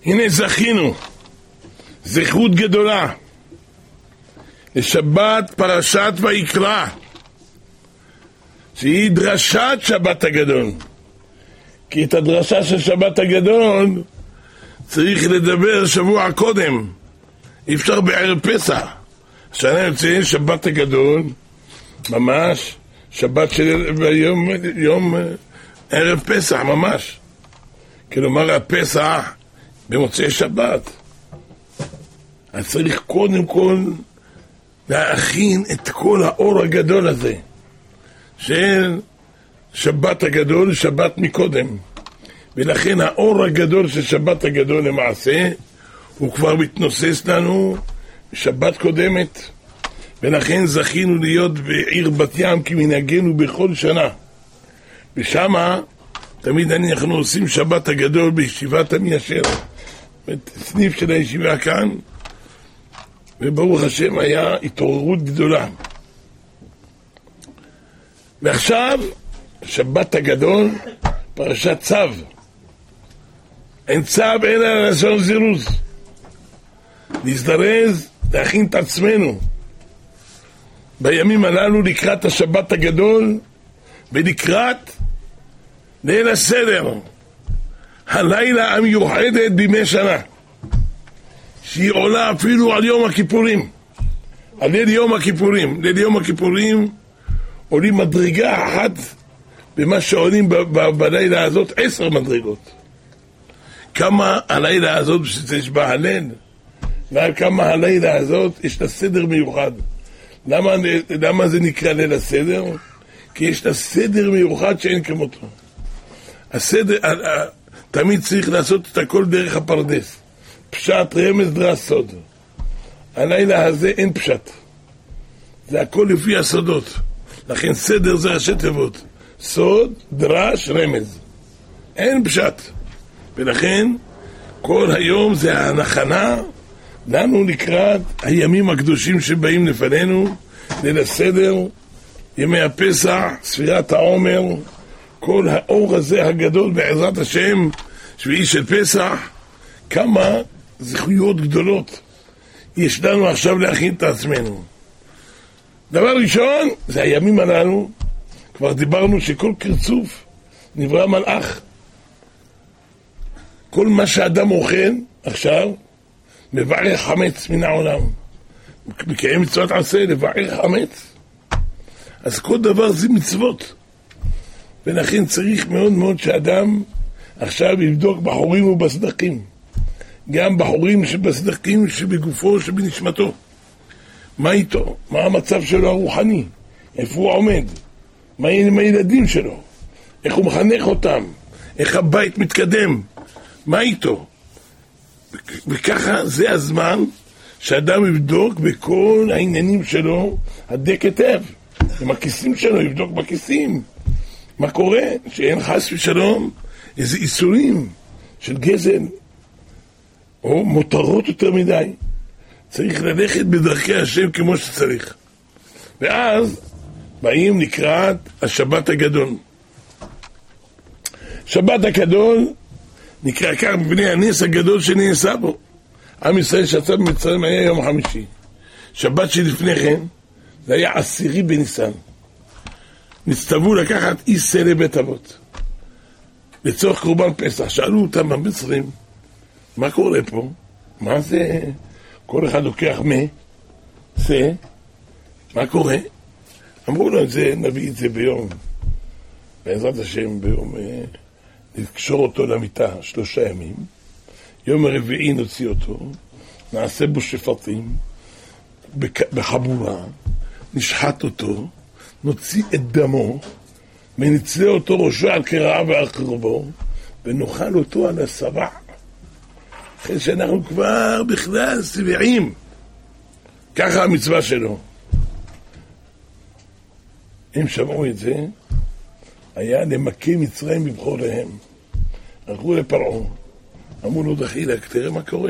הנה זכינו, זכות גדולה, לשבת פרשת ויקרא, שהיא דרשת שבת הגדול. כי את הדרשה של שבת הגדול צריך לדבר שבוע קודם, אי אפשר בערב פסח. השנה יוצא שבת הגדול, ממש שבת של יום ערב פסח ממש, כלומר הפסח במוצאי שבת. אז צריך קודם כל להכין את כל האור הגדול הזה של שבת הגדול, שבת מקודם. ולכן האור הגדול של שבת הגדול למעשה הוא כבר מתנוסס לנו שבת קודמת, ולכן זכינו להיות בעיר בת ים כמנהגנו בכל שנה. ושמה תמיד אנחנו עושים שבת הגדול בישיבת המיישר, סניף של הישיבה כאן, וברוך השם היה התעוררות גדולה. ועכשיו שבת הגדול, פרשת צו. אין צו אלא לשון זירוז, להזדרז, להכין את עצמנו בימים הללו לקראת השבת הגדול ולקראת ליל הסדר, הלילה המיוחדת בימי שנה, שהיא עולה אפילו על יום הכיפורים, על ליל יום הכיפורים. ליל יום הכיפורים עולים מדרגה אחת במה שעולים בלילה הזאת 10 מדרגות. כמה הלילה הזאת יש בה הלל, וכמה הלילה הזאת יש לה סדר מיוחד. למה זה נקרא ליל הסדר? כי יש לה סדר מיוחד שאין כמותו. הסדר, תמיד צריך לעשות את הכל דרך הפרדס, פשט, רמז, דרש, סוד. הלילה הזה אין פשט, זה הכל לפי הסודות. לכן סדר זה ראשי תיבות, סוד, דרש, רמז, אין פשט. ולכן כל היום זה ההכנה לנו לקראת הימים הקדושים שבאים לפנינו, ליל הסדר, ימי הפסח, ספירת העומר, כל האור הזה הגדול בעזרת השם, שביעי של פסח. כמה זכויות גדולות יש לנו עכשיו להכין את עצמנו. דבר ראשון, זה הימים הללו, כבר דיברנו שכל קרצוף נברא מלאך. כל מה שאדם אוכל עכשיו, מברך חמץ מן העולם. מקיים מצוות עשה, לברך חמץ. אז כל דבר זה מצוות. ולכן צריך מאוד מאוד שאדם עכשיו יבדוק בחורים ובסדקים. גם בחורים שבסדקים, שבגופו, שבנשמתו. מה איתו? מה המצב שלו הרוחני? איפה הוא עומד? מה עם הילדים שלו? איך הוא מחנך אותם? איך הבית מתקדם? מה איתו? וככה זה הזמן שאדם יבדוק בכל העניינים שלו, הדק היטב. עם הכיסים שלו, יבדוק בכיסים. מה קורה? שאין חס ושלום איזה איסורים של גזל או מותרות יותר מדי. צריך ללכת בדרכי השם כמו שצריך. ואז באים לקראת השבת הגדול. שבת הגדול נקרא כך מפני הנס הגדול שנעשה בו. עם ישראל שיצא במצרים היה יום חמישי. שבת שלפני כן זה היה 10 בניסן. נצטוו לקחת איסה לבית אבות לצורך קורבן פסח. שאלו אותם במצרים, מה קורה פה? מה זה? כל אחד לוקח זה? מה קורה? אמרו לו, נביא את זה ביום, בעזרת השם, ביום נקשור אותו למיטה 3 ימים, יום הרביעי נוציא אותו, נעשה בו שפטים בחבורה, נשחט אותו, נוציא את דמו, ונצלה אותו ראשו על קרעה ועל קרבו, ונאכל אותו על הסבע. אחרי שאנחנו כבר בכלל שבעים. ככה המצווה שלו. הם שמעו את זה, היה למכה מצרים בבחוריהם. הלכו לפרעה, אמרו לו, דחילק, תראה מה קורה.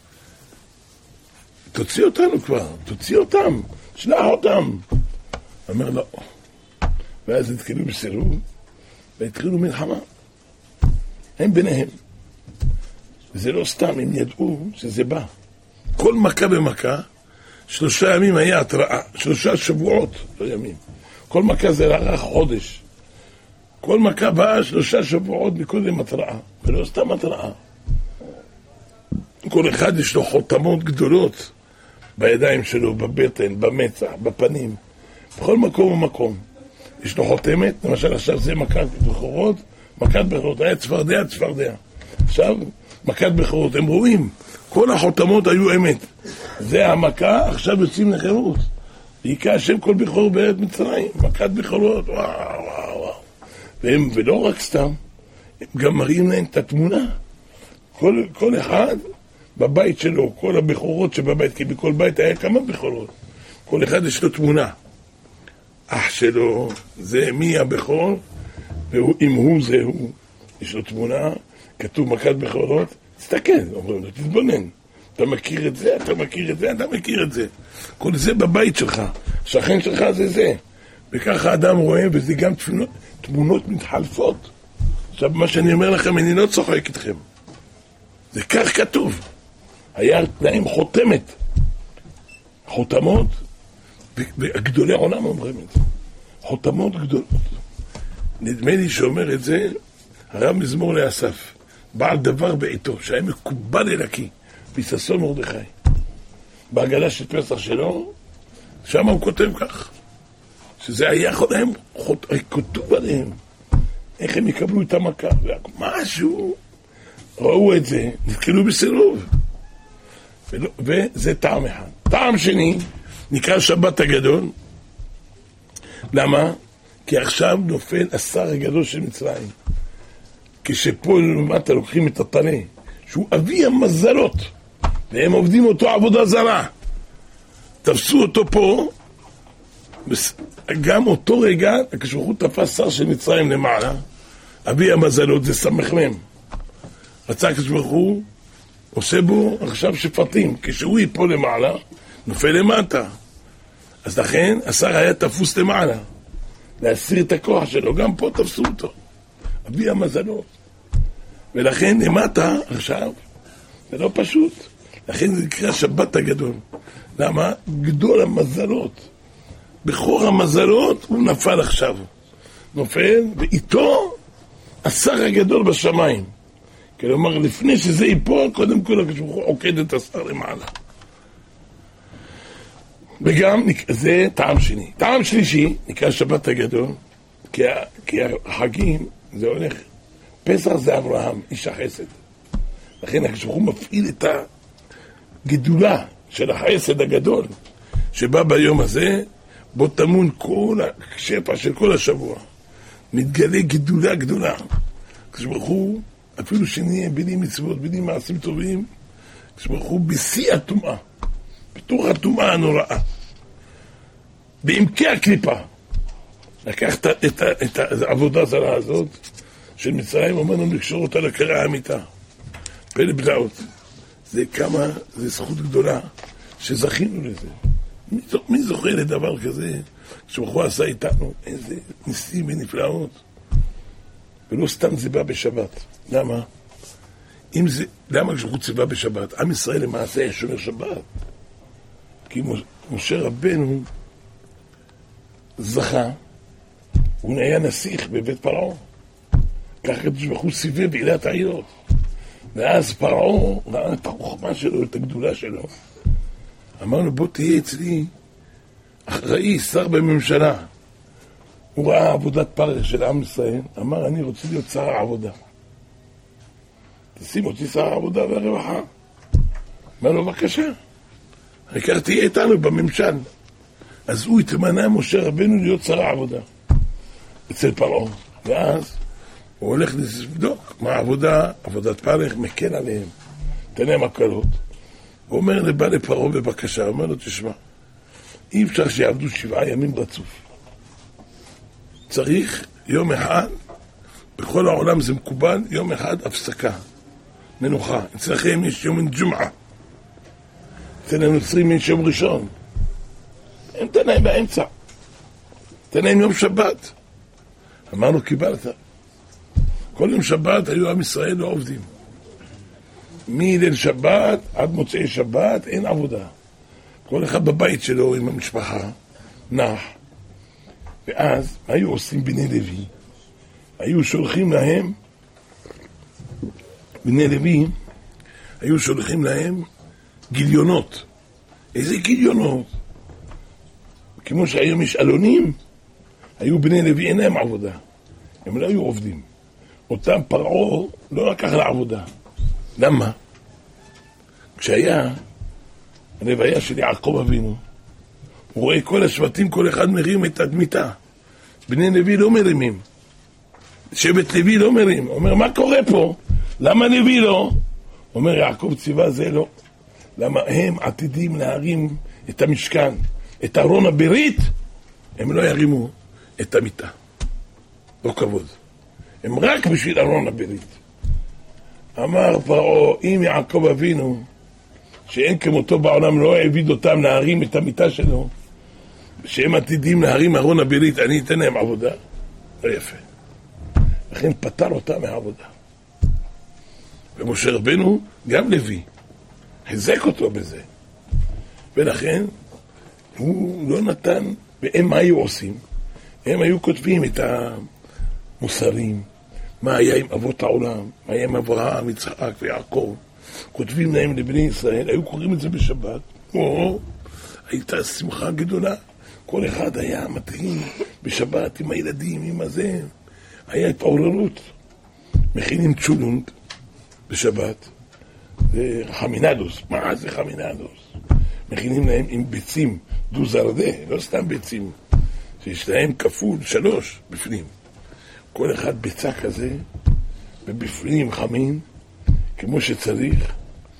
תוציא אותנו כבר, תוציא אותם, שלח אותם. אמר לא. ואז התחילו בסירוב, והתחילו מלחמה. הם ביניהם. וזה לא סתם, הם ידעו שזה בא. כל מכה במכה, 3 ימים היה התראה, 3 שבועות, לא ימים. כל מכה זה לארך חודש. כל מכה באה 3 שבועות מקודם התראה, ולא סתם התראה. כל אחד יש לו חותמות גדולות בידיים שלו, בבטן, במצח, בפנים, בכל מקום ומקום. יש לו חותמת, למשל עכשיו זה מכת בכורות, היה צפרדע. עכשיו מכת בכורות, הם רואים, כל החותמות היו אמת. זה המכה, עכשיו יוצאים לחירות. ויקרא השם כל בכור בארץ מצרים, מכת בכורות, וואו. ולא רק סתם, הם גם מראים להם את התמונה. כל אחד בבית שלו, כל הבכורות שבבית, כי בכל בית היה כמה בכורות. כל אחד יש לו תמונה. אח שלו, זה מי הבכור, ואם הוא זה הוא, יש לו תמונה, כתוב מכת בכורות, תסתכל, אומרים לו, תתבונן. אתה מכיר את זה, אתה מכיר את זה. כל זה בבית שלך, שכן שלך זה. וככה האדם רואה, וזה גם תמונות מתחלפות. עכשיו, מה שאני אומר לכם, אני לא צוחק איתכם. זה כך כתוב. היה להם חותמת. חותמות, וגדולי העולם אומרים את זה. חותמות גדולות. נדמה לי שאומר את זה הרב מזמור לאסף, בעל דבר בעיתו, שהיה מקובל אלוקי, בששון מרדכי. בהגדה של פסח שלו, שם הוא כותב כך, שזה היה להם, כתוב עליהם, איך הם יקבלו את המכה, משהו, ראו את זה, נתקלו בסירוב. וזה טעם אחד. טעם שני, נקרא שבת הגדול. למה? כי עכשיו נופל השר הגדול של מצרים. כשפה למטה לוקחים את הטלה, שהוא אבי המזלות, והם עובדים אותו עבודה זרה. תפסו אותו פה, גם אותו רגע, כשהוא תפס שר של מצרים למעלה, אבי המזלות זה סמכמם. רצה כשהוא עושה בו עכשיו שפטים, כשהוא ייפול למעלה, נופל למטה. אז לכן השר היה תפוס למעלה, להסיר את הכוח שלו, גם פה תפסו אותו. אבי המזלות. ולכן למטה עכשיו, זה לא פשוט. לכן זה נקרא שבת הגדול. למה? גדול המזלות. בכור המזלות הוא נפל עכשיו. נופל, ואיתו השר הגדול בשמיים. כלומר, לפני שזה ייפול, קודם כל הוא עוקד את השר למעלה. וגם זה טעם שני. טעם שלישי, נקרא שבת הגדול, כי החגים זה הולך, פסח זה אברהם, איש החסד. לכן כשהוא מפעיל את הגדולה של החסד הגדול, שבא ביום הזה, בו תמון כל השפע של כל השבוע. מתגלה גדולה גדולה. כשברחו, אפילו שנהיה בלי מצוות, בלי מעשים טובים, כשברחו בשיא הטומאה, בתוך הטומאה הנוראה, בעמקי הקליפה, לקח את העבודה הזרה הזאת של מצרים, אמרנו לקשור אותה לקרע האמיתה, פלא בלעות. זה כמה, זה זכות גדולה שזכינו לזה. מי זוכה לדבר כזה כשברחו עשה איתנו איזה ניסים ונפלאות? ולא סתם זה בא בשבת. למה? למה כשברחו ציווה בשבת? עם ישראל למעשה היה שומר שבת. כי משה רבנו זכה, הוא היה נסיך בבית פרעה. ככה כשברחו ציווה בעילת העילות. ואז פרעה ראה את החוכמה שלו, את הגדולה שלו. אמרנו, בוא תהיה אצלי אחראי, שר בממשלה. הוא ראה עבודת פרך של עם ישראל, אמר, אני רוצה להיות שר העבודה. תשים אותי שר העבודה והרווחה. אמר לו, בבקשה. העיקר תהיה איתנו בממשל. אז הוא התמנה משה רבנו להיות שר העבודה אצל פרעה. ואז הוא הולך לבדוק מה העבודה, עבודת פרך, מקל עליהם. תן להם הקלות. הוא אומר לבא לפרעה בבקשה, הוא אומר לו, תשמע, אי אפשר שיעבדו 7 ימים רצוף. צריך יום אחד, בכל העולם זה מקובל, יום אחד הפסקה, מנוחה. אצלכם יש יום ג'ומעה. אצל הנוצרים יש יום ראשון. אין תן להם באמצע. תן להם יום שבת. אמרנו, קיבלת. כל יום שבת היו עם ישראל לא עובדים. מליל שבת עד מוצאי שבת אין עבודה. כל אחד בבית שלו עם המשפחה נח. ואז מה היו עושים בני לוי? היו שולחים להם, בני לוי היו שולחים להם גיליונות. איזה גיליונות? כמו שהיום יש אלונים, היו בני לוי אין להם עבודה, הם לא היו עובדים. אותם פרעה לא לקח לעבודה. למה? כשהיה הלוויה של יעקב אבינו, הוא רואה כל השבטים, כל אחד מרים את אדמיתה. בני לוי לא מרימים, שבט לוי לא מרים. אומר, מה קורה פה? למה לוי לא? אומר, יעקב ציווה זה לא. למה הם עתידים להרים את המשכן, את ארון הברית, הם לא ירימו את המיטה. לא כבוד. הם רק בשביל ארון הברית. אמר פרעה, אם יעקב אבינו, שאין כמותו בעולם, לא העביד אותם להרים את המיטה שלו, שהם עתידים להרים ארון הברית, אני אתן להם עבודה. לא יפה. לכן פטר אותם מהעבודה. ומשה רבנו גם לוי, חזק אותו בזה. ולכן הוא לא נתן, והם מה היו עושים? הם היו כותבים את המוסרים, מה היה עם אבות העולם, מה היה עם אברהם, יצחק ויעקב. כותבים להם לבני ישראל, היו קוראים את זה בשבת. הייתה שמחה גדולה. כל אחד היה מתחיל בשבת עם הילדים, עם הזה. היה התעוררות. מכינים צ'ולונג בשבת. זה חמינדוס. מה זה חמינדוס? מכינים להם עם ביצים דו-זרדה, לא סתם ביצים. שיש להם כפול 3 בפנים. כל אחד ביצה כזה, ובפנים חמין, כמו שצריך,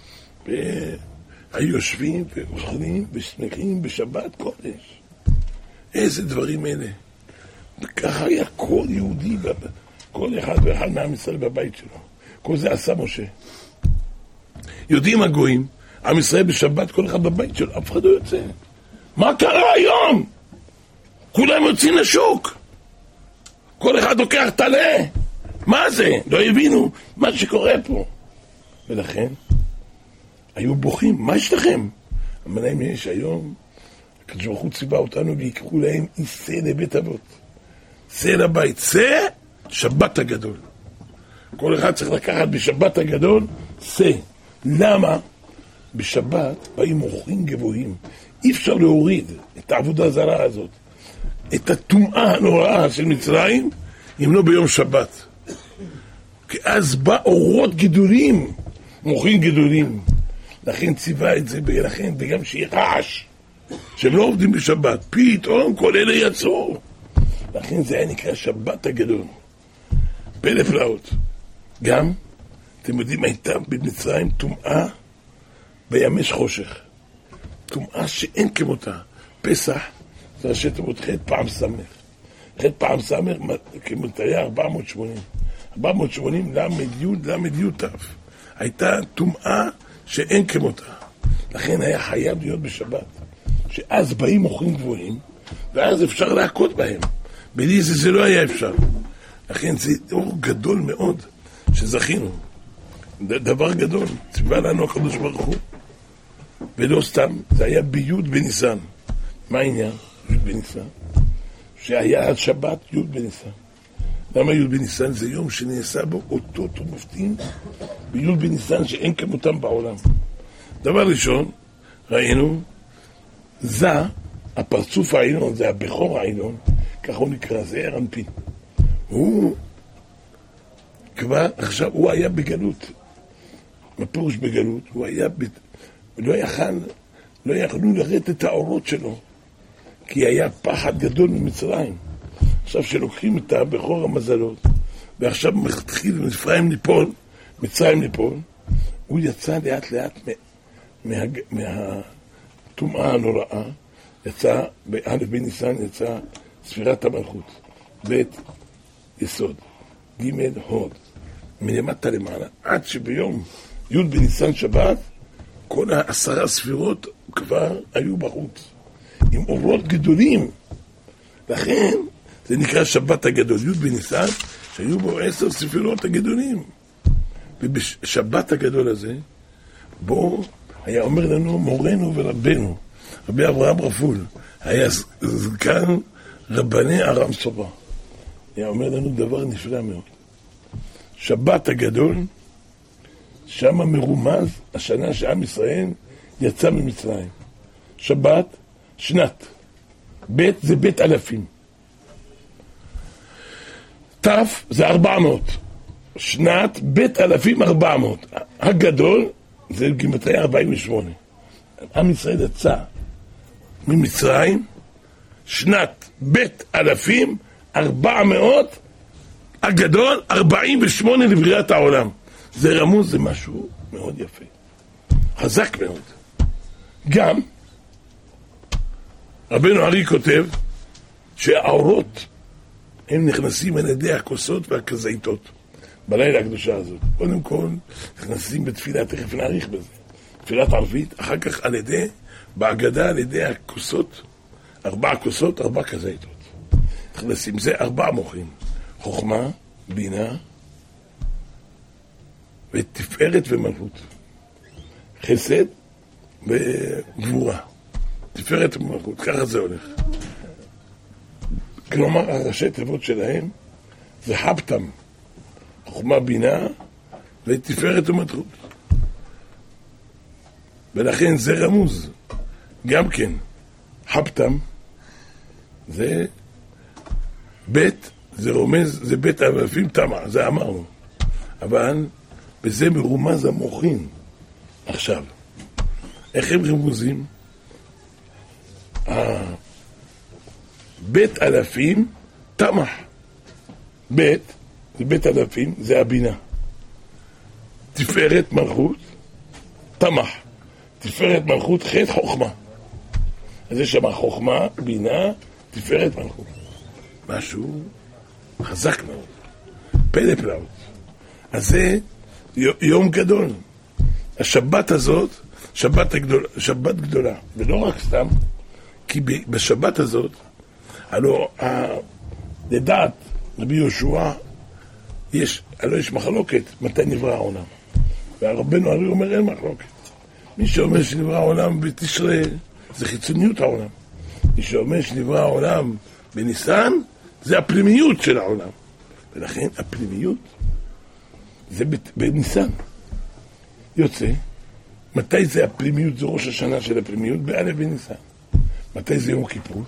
והיו יושבים ואוכלים ושמחים בשבת קודש. איזה דברים אלה. וככה היה כל יהודי, כל אחד ואחד מעם ישראל בבית שלו. כל זה עשה משה. יודעים הגויים, עם ישראל בשבת, כל אחד בבית שלו, אף אחד לא יוצא. מה קרה היום? כולם יוצאים לשוק. כל אחד לוקח תלה. מה זה? לא הבינו מה שקורה פה. ולכן, היו בוכים, מה יש לכם? אמר להם, יש היום, הקדוש ברוך הוא ציווה אותנו ויקראו להם עשה לבית אבות. עשה לבית, עשה שבת הגדול. כל אחד צריך לקחת בשבת הגדול, עשה. למה? בשבת באים מוחים גבוהים. אי אפשר להוריד את העבודה הזרה הזאת, את הטומאה הנוראה של מצרים, אם לא ביום שבת. כי אז בא אורות גדולים, מוחים גדולים. לכן ציווה את זה, לכן, וגם שיהיה רעש, שהם לא עובדים בשבת. פתאום כל אלה יצאו. לכן זה היה נקרא שבת הגדול. פלא פלאות. גם, אתם יודעים, הייתה במצרים טומאה בימש חושך. טומאה שאין כמותה. פסח, זה ראשי תיבות ח' פעם סמך. ח' פעם סמך, כמותה היה 480. 480 למד ת'. הייתה טומאה שאין כמותה. לכן היה חייב להיות בשבת. שאז באים מוחים גבוהים, ואז אפשר להכות בהם. בלי זה לא היה אפשר. לכן זה אור גדול מאוד שזכינו. דבר גדול, ציווה לנו הקדוש ברוך הוא. ולא סתם, זה היה בי' בניסן. מה העניין? י' בניסן. שהיה עד שבת י' בניסן. למה י' בניסן? זה יום שנעשה בו אותות ומופתים בי' בניסן שאין כמותם בעולם. דבר ראשון, ראינו, זה הפרצוף העליון, זה הבכור העליון, כך הוא נקרא, זה אנפין. הוא כבר עכשיו, הוא היה בגלות. מה פירוש בגלות? הוא היה, לא יכלו לרדת את האורות שלו, כי היה פחד גדול ממצרים. עכשיו שלוקחים את הבכור המזלות, ועכשיו מתחיל מצרים ליפול, הוא יצא לאט לאט מהטומאה הנוראה, יצא, באלף בניסן יצא ספירת המלכות, ב' יסוד, ג' הוד, מלמטה למעלה, עד שביום י' בניסן שבת, כל 10 ספירות כבר היו בחוץ, עם אורות גדולים. לכן זה נקרא שבת הגדול, י' בניסן, שהיו בו 10 ספירות הגדולים. ובשבת הגדול הזה, בו היה אומר לנו מורנו ורבנו, רבי אברהם רפול, היה זקן רבני ארם סובה. היה אומר לנו דבר נפלא מאוד. שבת הגדול, שם מרומז השנה שעם ישראל יצא ממצרים. שבת, שנת. בית זה בית אלפים. תף זה 400. שנת בית אלפים 400. הגדול זה גימטריה 48. עם ישראל יצא ממצרים, שנת בית אלפים 400, הגדול 48 לבריאת העולם. זה רמוז, זה משהו מאוד יפה. חזק מאוד. גם רבנו ארי כותב שהאורות הם נכנסים על ידי הכוסות והכזיתות בלילה הקדושה הזאת. קודם כל נכנסים בתפילה, תכף נעריך בזה, תפילת ערבית, אחר כך על ידי, בהגדה על ידי הכוסות, 4 כוסות, 4 כזיתות. נכנסים, זה 4 מוחים, חוכמה, בינה ותפארת ומלכות, חסד וגבורה, תפארת ומלכות, ככה זה הולך. כלומר, הראשי תיבות שלהם זה חפתם, חוכמה, בינה ותפארת ומלכות. ולכן זה רמוז. גם כן, חפתם זה בית, זה רומז, זה בית אלפים תמה, זה אמרנו. אבל בזה מרומז המוחין. עכשיו, איך הם רמוזים? בית אלפים תמח. בית, זה בית אלפים, זה הבינה. תפארת מלכות, תמח. תפארת מלכות, חטא חוכמה. אז יש שם חוכמה, בינה, תפארת מלכות. משהו חזק מאוד. פלא פלאות. אז זה יום גדול. השבת הזאת, שבת גדולה. ולא רק סתם, כי בשבת הזאת, הלוא לדעת רבי יהושע, יש מחלוקת מתי נברא העולם. והרבנו ארי אומר אין מחלוקת. מי שאומר שנברא העולם בתשרי, זה חיצוניות העולם. מי שאומר שנברא העולם בניסן, זה הפנימיות של העולם. ולכן הפנימיות זה בניסן. יוצא, מתי זה הפנימיות? זה ראש השנה של הפנימיות, באלף בניסן. מתי זה יום כיפור?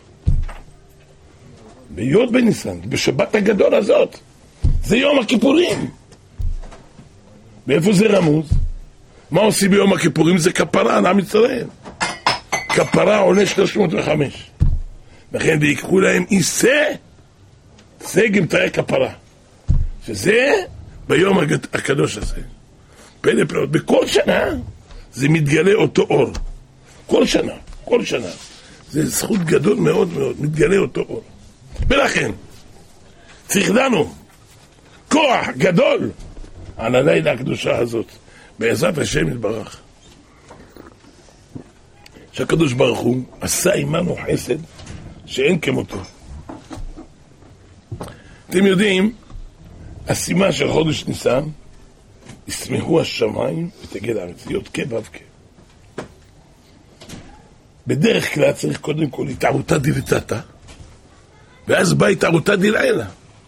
ביוד בניסן, בשבת הגדול הזאת. זה יום הכיפורים. ואיפה זה רמוז? מה עושים ביום הכיפורים? זה כפרה על עם ישראל. כפרה עולה 305. לכן ויקחו להם איסה, זה גמטרי כפרה. שזה ביום הקדוש הזה. פלא פלאות. בכל שנה זה מתגלה אותו אור. כל שנה. זה זכות גדול מאוד מאוד, מתגלה אותו אור. ולכן, צריך לנו כוח גדול על הלילה הקדושה הזאת, בעזרת השם יתברך. שהקדוש ברוך הוא עשה עמנו חסד שאין כמותו. אתם יודעים, הסימן של חודש ניסן, ישמחו השמיים ותגל הארץ, להיות כבבקה. בדרך כלל צריך קודם כל התערותא דליתתא, ואז באה התערותא דלעילא.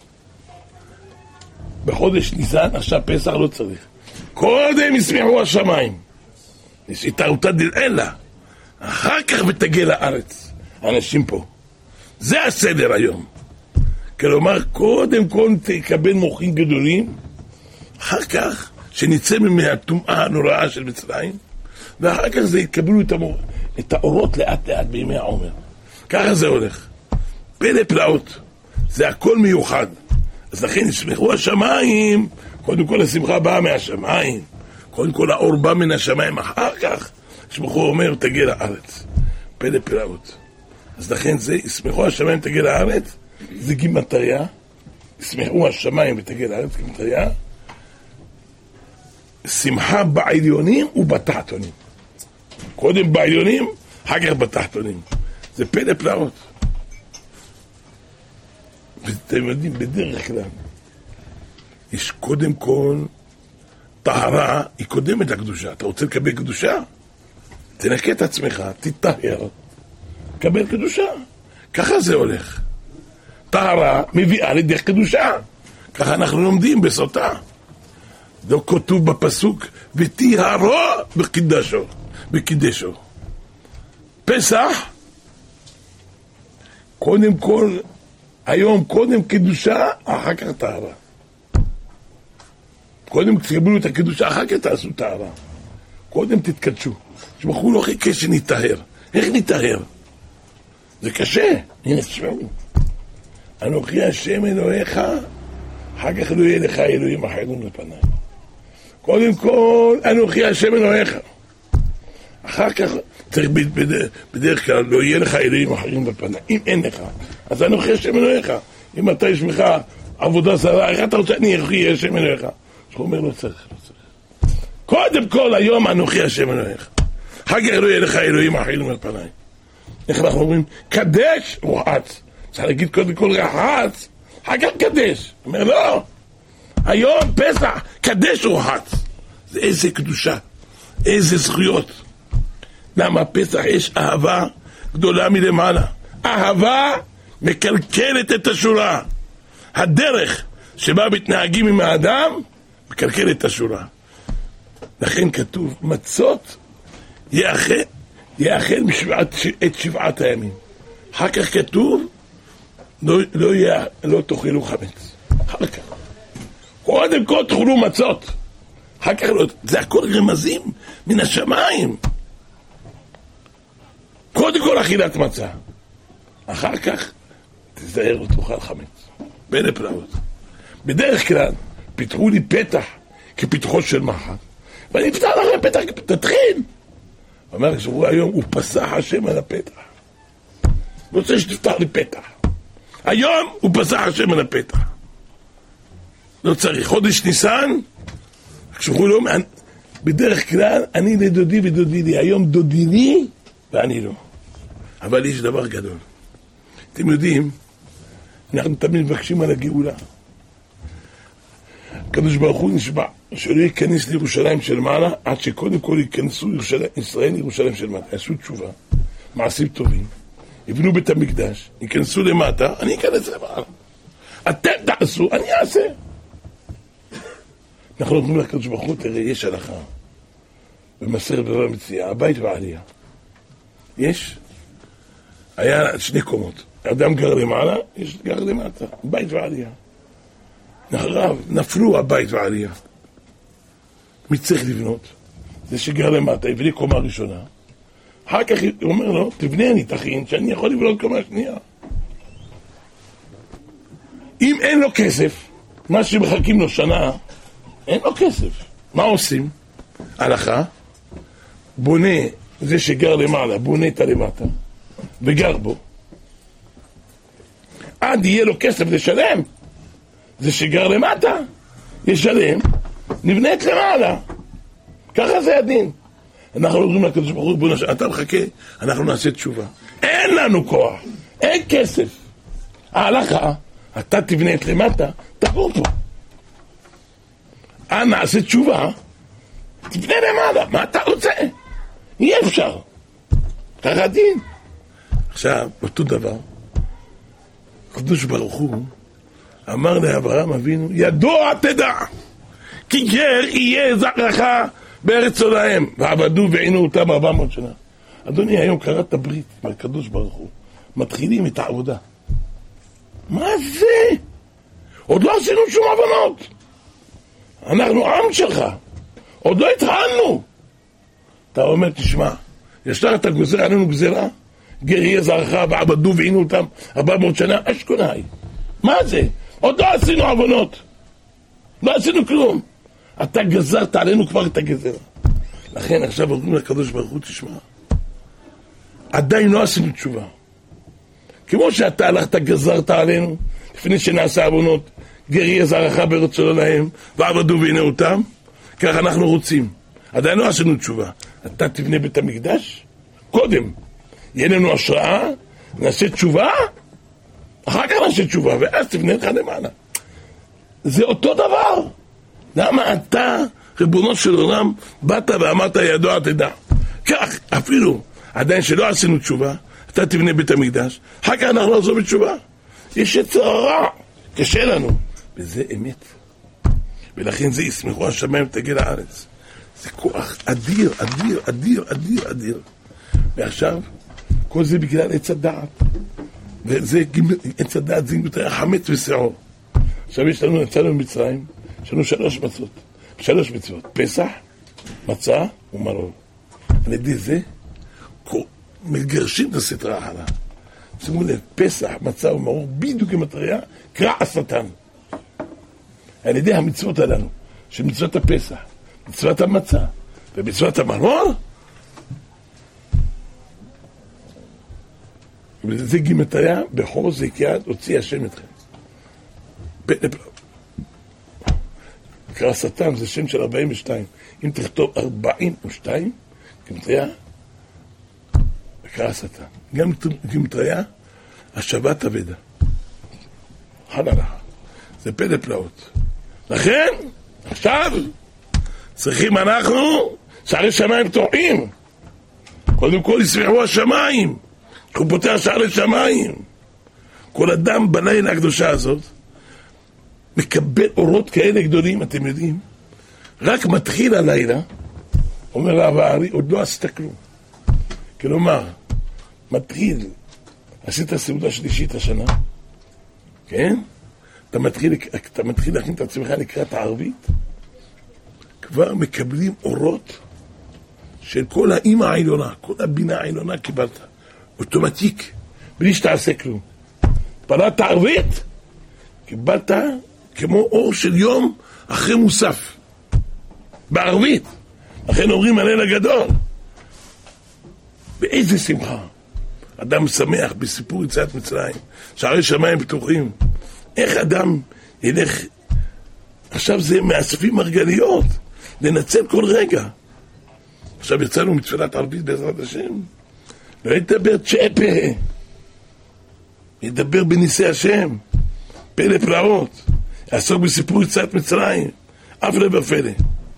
בחודש ניסן, עכשיו פסח לא צריך. קודם ישמחו השמיים. יש התערותא דלעילא. אחר כך ותגל הארץ. האנשים פה. זה הסדר היום. כלומר, קודם כל תקבל מוחים גדולים, אחר כך שנצא מהטומאה הנוראה של מצרים, ואחר כך זה יקבלו את האורות לאט לאט בימי העומר. ככה זה הולך. פלא פלאות. זה הכל מיוחד. אז לכן ישמחו השמיים, קודם כל השמחה באה מהשמיים, קודם כל האור בא מן השמיים, אחר כך ישמחו אומר תגל הארץ. פלא פלאות. אז לכן זה ישמחו השמיים תגל הארץ, זה גימטריה, ישמחו השמיים ותגל הארץ גימטריה, שמחה בעליונים ובתחתונים. קודם בעליונים, אחר כך בתחתונים. זה פלא פלאות. ואתם יודעים, בדרך כלל יש קודם כל טהרה היא קודמת לקדושה. אתה רוצה לקבל קדושה? תנקה את עצמך, תטהר, קבל קדושה. ככה זה הולך. טהרה מביאה לדרך קדושה. ככה אנחנו לומדים בסוטה. זה כתוב בפסוק, וטהרו בקידשו. פסח, קודם כל, היום קודם קדושה, אחר כך טהרה. קודם תקבלו את הקדושה, אחר כך תעשו טהרה. קודם תתקדשו. שבחרו לא חיכה שניטהר. איך ניטהר? זה קשה. הנה, תשמעו. אנוכי השם אלוהיך, אחר כך לא יהיה לך אלוהים אחרים לפניי. קודם כל, אנוכי השם אלוהיך. אחר כך, צריך בדרך כלל, לא יהיה לך אלוהים אחרים לפניי. אם אין לך, אז אנוכי השם אלוהיך. אם אתה יש לך עבודה זרה, איך אתה רוצה, אני אנוכי השם אלוהיך. אז הוא אומר, לא צריך. קודם כל, היום אנוכי השם אלוהיך. אחר כך לא יהיה לך אלוהים אחרים לפניי. איך אנחנו אומרים? קדש רוחץ. צריך להגיד קודם כל רחץ, אחר כך קדש. הוא אומר, לא. היום פסח, קדש רוחץ. זה איזה קדושה, איזה זכויות. למה פסח יש אהבה גדולה מלמעלה. אהבה מקלקלת את השורה. הדרך שבה מתנהגים עם האדם, מקלקלת את השורה. לכן כתוב, מצות יאכל את 7 הימים. אחר כך כתוב, לא תאכלו חמץ. אחר כך. קודם כל תאכלו מצות. אחר כך לא, זה הכל רמזים מן השמיים. קודם כל אכילת מצה. אחר כך תזהר ותאכל חמץ. בין הפלאות. בדרך כלל פיתחו לי פתח כפתחו של מחט. ואני אפתח לכם פתח, תתחיל. אומר שהוא היום, הוא פסח השם על הפתח. לא רוצה שתפתח לי פתח. היום הוא פסח השם על הפתח. לא צריך. חודש ניסן, כשהוא לא... בדרך כלל, אני לדודי ודודי לי. היום דודי לי ואני לא. אבל יש דבר גדול. אתם יודעים, אנחנו תמיד מבקשים על הגאולה. הקדוש ברוך הוא נשבע שלא ייכנס לירושלים של מעלה עד שקודם כל ייכנסו ישראל לירושלים של מעלה. יעשו תשובה, מעשים טובים, יבנו בית המקדש, ייכנסו למטה, אני אכנס למעלה. אתם תעשו, אני אעשה. אנחנו אומרים לקדוש ברוך הוא, תראה, יש הלכה במסכת בבא מציעא, הבית והעלייה. יש, היה 2 קומות. אדם גר למעלה, יש גר למטה, בית ועלייה. נחרב, נפלו הבית והעלייה. מי צריך לבנות? זה שגר למטה, יבנה קומה ראשונה. אחר כך הוא אומר לו, תבנה אני תכין, שאני יכול לבנות קומה שנייה. אם אין לו כסף, מה שמחכים לו שנה, אין לו כסף. מה עושים? הלכה, בונה, זה שגר למעלה, בונה את הלמטה, וגר בו. עד יהיה לו כסף לשלם. זה שגר למטה, ישלם, נבנה את למעלה. ככה זה הדין. אנחנו אומרים לקדוש ברוך הוא, בוא נשאר, אתה מחכה, אנחנו נעשה תשובה. אין לנו כוח, אין כסף. ההלכה, אתה תבנה את למטה, תבוא פה. נעשה תשובה, תבנה למעלה, מה אתה רוצה? אי אפשר. ככה הדין. עכשיו, אותו דבר, הקדוש ברוך הוא אמר לאברהם אבינו, ידוע תדע, כי גר יהיה זרעך בארץ צולהם, ועבדו ועינו אותם 400 שנה. אדוני, היום קראת ברית מהקדוש ברוך הוא, מתחילים את העבודה. מה זה? עוד לא עשינו שום הבנות. אנחנו עם שלך, עוד לא התחלנו. אתה אומר, תשמע, ישר אתה גוזר עלינו גזרה, גר יהיה זרעך ועבדו ועינו אותם 400 שנה, אשכונאי. מה זה? עוד לא עשינו עוונות, לא עשינו כלום. אתה גזרת עלינו כבר את הגזרה. לכן עכשיו אומרים לקדוש ברוך הוא, תשמע, עדיין לא עשינו תשובה. כמו שאתה הלכת גזרת עלינו לפני שנעשה עוונות, גר יהיה זרעך בארץ צולהם ועבדו ועינו אותם, כך אנחנו רוצים. עדיין לא עשינו תשובה. אתה תבנה בית המקדש קודם, יהיה לנו השראה, נעשה תשובה, אחר כך נעשה תשובה, ואז תבנה לך למעלה. זה אותו דבר. למה אתה ריבונו של עולם, באת ואמרת ידוע תדע. כך, אפילו, עדיין שלא עשינו תשובה, אתה תבנה בית המקדש, אחר כך אנחנו נחזור בתשובה. יש יצר רע, קשה לנו. וזה אמת. ולכן זה ישמחו השמיים תגיע לארץ. זה כוח אדיר, אדיר, אדיר, אדיר, אדיר. ועכשיו, כל זה בגלל עץ הדעת. וזה עץ הדעת, זה יותר חמץ ושעור. עכשיו יש לנו, יצאנו במצרים, יש לנו 3 מצות, 3 מצוות, פסח, מצה ומרור. על ידי זה, מגרשים את הסתרה החלה. שימו לב, פסח, מצה ומרור, בדיוק כמטריה, קרא השטן. על ידי המצוות הללו, של מצוות הפסח, מצוות המצה ומצוות המרור, וזה גימטריה, בחוזק יד הוציא השם אתכם. קרא השטן זה שם של 42. אם תכתוב 42, גימטריה, קרא השטן. גם גימטריה, השבת אבדה. חללה. זה פלא פלאות. לכן, עכשיו, צריכים אנחנו, שערי שמיים פתוחים. קודם כל ישמחו השמיים. הוא פותח שערי שמיים. כל אדם בלילה הקדושה הזאת, מקבל אורות כאלה גדולים, אתם יודעים. רק מתחיל הלילה, אומר רב הארי, עוד לא עשית כלום. כלומר, מתחיל, עשית סעודה שלישית השנה, כן? אתה מתחיל להכין את עצמך לקראת הערבית, כבר מקבלים אורות של כל האמא העליונה, כל הבינה העליונה קיבלת, אוטומטיק, בלי שתעשה כלום. פרעת הערבית, קיבלת כמו אור של יום אחרי מוסף, בערבית. לכן אומרים הליל הגדול. באיזה שמחה. אדם שמח בסיפור יציאת מצרים, שערי שמיים פתוחים. איך אדם ילך, עכשיו זה מאספים מרגליות, לנצל כל רגע. עכשיו יצאנו מתפילת ערבית בעזרת השם, לא ידבר צ'פה, ידבר בניסי השם, פלא פלאות, יעסוק בסיפור יציאת מצרים, אף לא בפלא.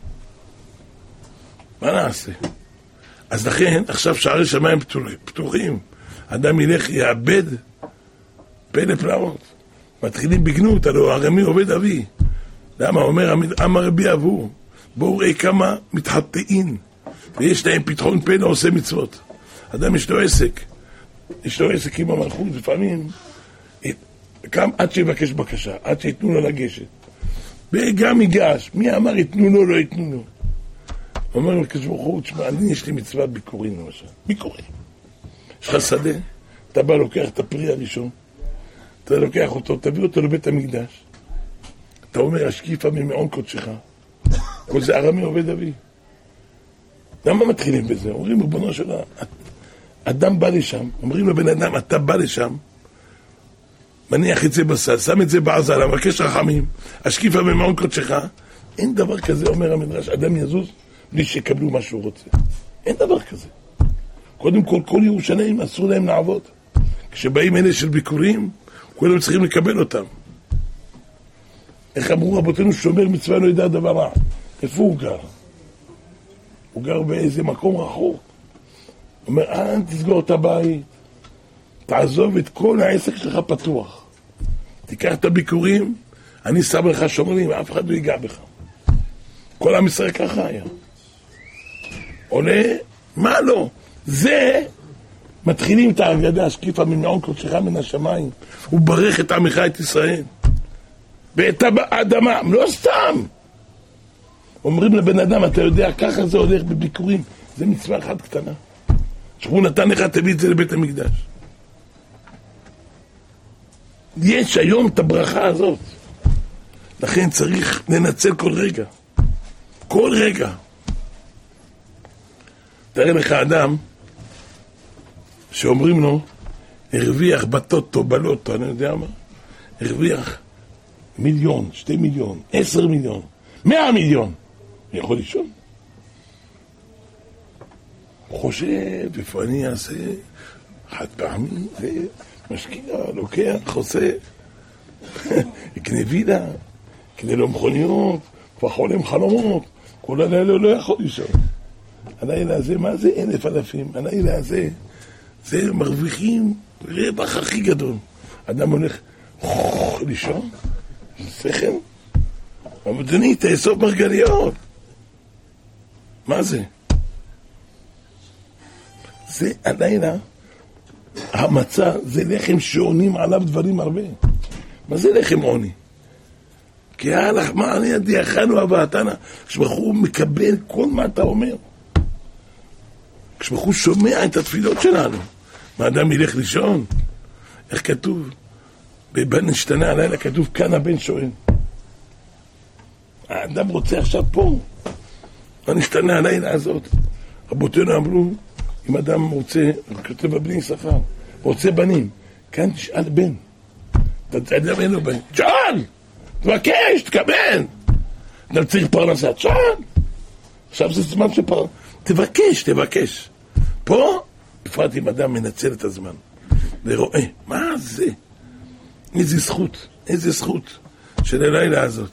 מה נעשה? אז לכן, עכשיו שערי שמיים פתוחים, אדם ילך יאבד פלא פלאות. מתחילים בגנות, הלוא הרמי עובד אבי. למה? אומר, אמר רבי אבו, בואו ראה כמה מתחטאים, ויש להם פתחון פלא עושה מצוות. אדם יש לו עסק עם המלכות, לפעמים, קם עד שיבקש בקשה, עד שיתנו לו לגשת. וגם ייגש, מי אמר יתנו לו, לא יתנו לו. אומר לו, כשבוכו, תשמע, אני יש לי מצוות ביקורים למשל, ביקורים. יש לך שדה, אתה בא לוקח את הפרי הראשון, אתה לוקח אותו, תביא אותו לבית המקדש. אתה אומר, השקיפה ממעון קודשך. כל זה ארמי עובד אבי. למה מתחילים בזה? אומרים, ריבונו שלה, אדם בא לשם, אומרים לבן אדם, אתה בא לשם, מניח את זה בסל, שם את זה בעזרה, מבקש רחמים, השקיפה ממעון קודשך. אין דבר כזה, אומר המדרש, אדם יזוז בלי שיקבלו מה שהוא רוצה. אין דבר כזה. קודם כל ירושלים אסור להם לעבוד. כשבאים אלה של ביקורים, כולם צריכים לקבל אותם. איך אמרו רבותינו, שומר מצווה לא ידע דבר רע. איפה הוא גר? הוא גר באיזה מקום רחוק. הוא אומר, תסגור את הבית, תעזוב את כל העסק שלך פתוח. תיקח את הביקורים, אני שם לך שומרים, אף אחד לא ייגע בך. כל עם ישראל ככה היה. עולה, מה לא? זה, מתחילים את ההגדה, השקיפה ממעון קודשך מן השמיים. הוא ברך את עמך, את ישראל. ואת האדמה, לא סתם. אומרים לבן אדם, אתה יודע, ככה זה הולך בביקורים. זה מצווה אחת קטנה. שהוא נתן לך, תביא את זה לבית המקדש. יש היום את הברכה הזאת. לכן צריך לנצל כל רגע. כל רגע. תראה לך אדם שאומרים לו, הרוויח בטוטו, בלוטו, אני יודע מה? הרוויח 1,000,000, 2 מיליון, 10 מיליון, 100 מיליון. הוא יכול לישון. הוא חושב, איפה אני אעשה? חד פעמי, משקיע, לוקח, חוסה, יקנה וילה, יקנה לו מכוניות, כבר חולם חלומות, כל הלילה לא יכול לישון. הלילה הזה, מה זה 1,000? הלילה הזה, זה מרוויחים רווח הכי גדול. אדם הולך לישון, שכל, המדוני, תאסוף מרגליות. מה זה? זה הלילה, המצה, זה לחם שעונים עליו דברים הרבה. מה זה לחם עוני? כי הלך מה אני ידי אכלנו אבהתנה, כשבחור מקבל כל מה אתה אומר. כשבחור שומע את התפילות שלנו. מה אדם ילך לישון? איך כתוב? בבן נשתנה הלילה כתוב כאן הבן שואל. האדם רוצה עכשיו פה. מה נשתנה הלילה הזאת? רבותינו אמרו, אם אדם רוצה, כותב בבני שכר, רוצה בנים, כאן תשאל בן. אתה אדם אין לו בן. תשאל! תבקש, תקבל. אדם צריך פרנסה, תשאל. עכשיו זה זמן תבקש. פה, בפרט אם אדם מנצל את הזמן ורואה, מה זה? איזה זכות של הלילה הזאת.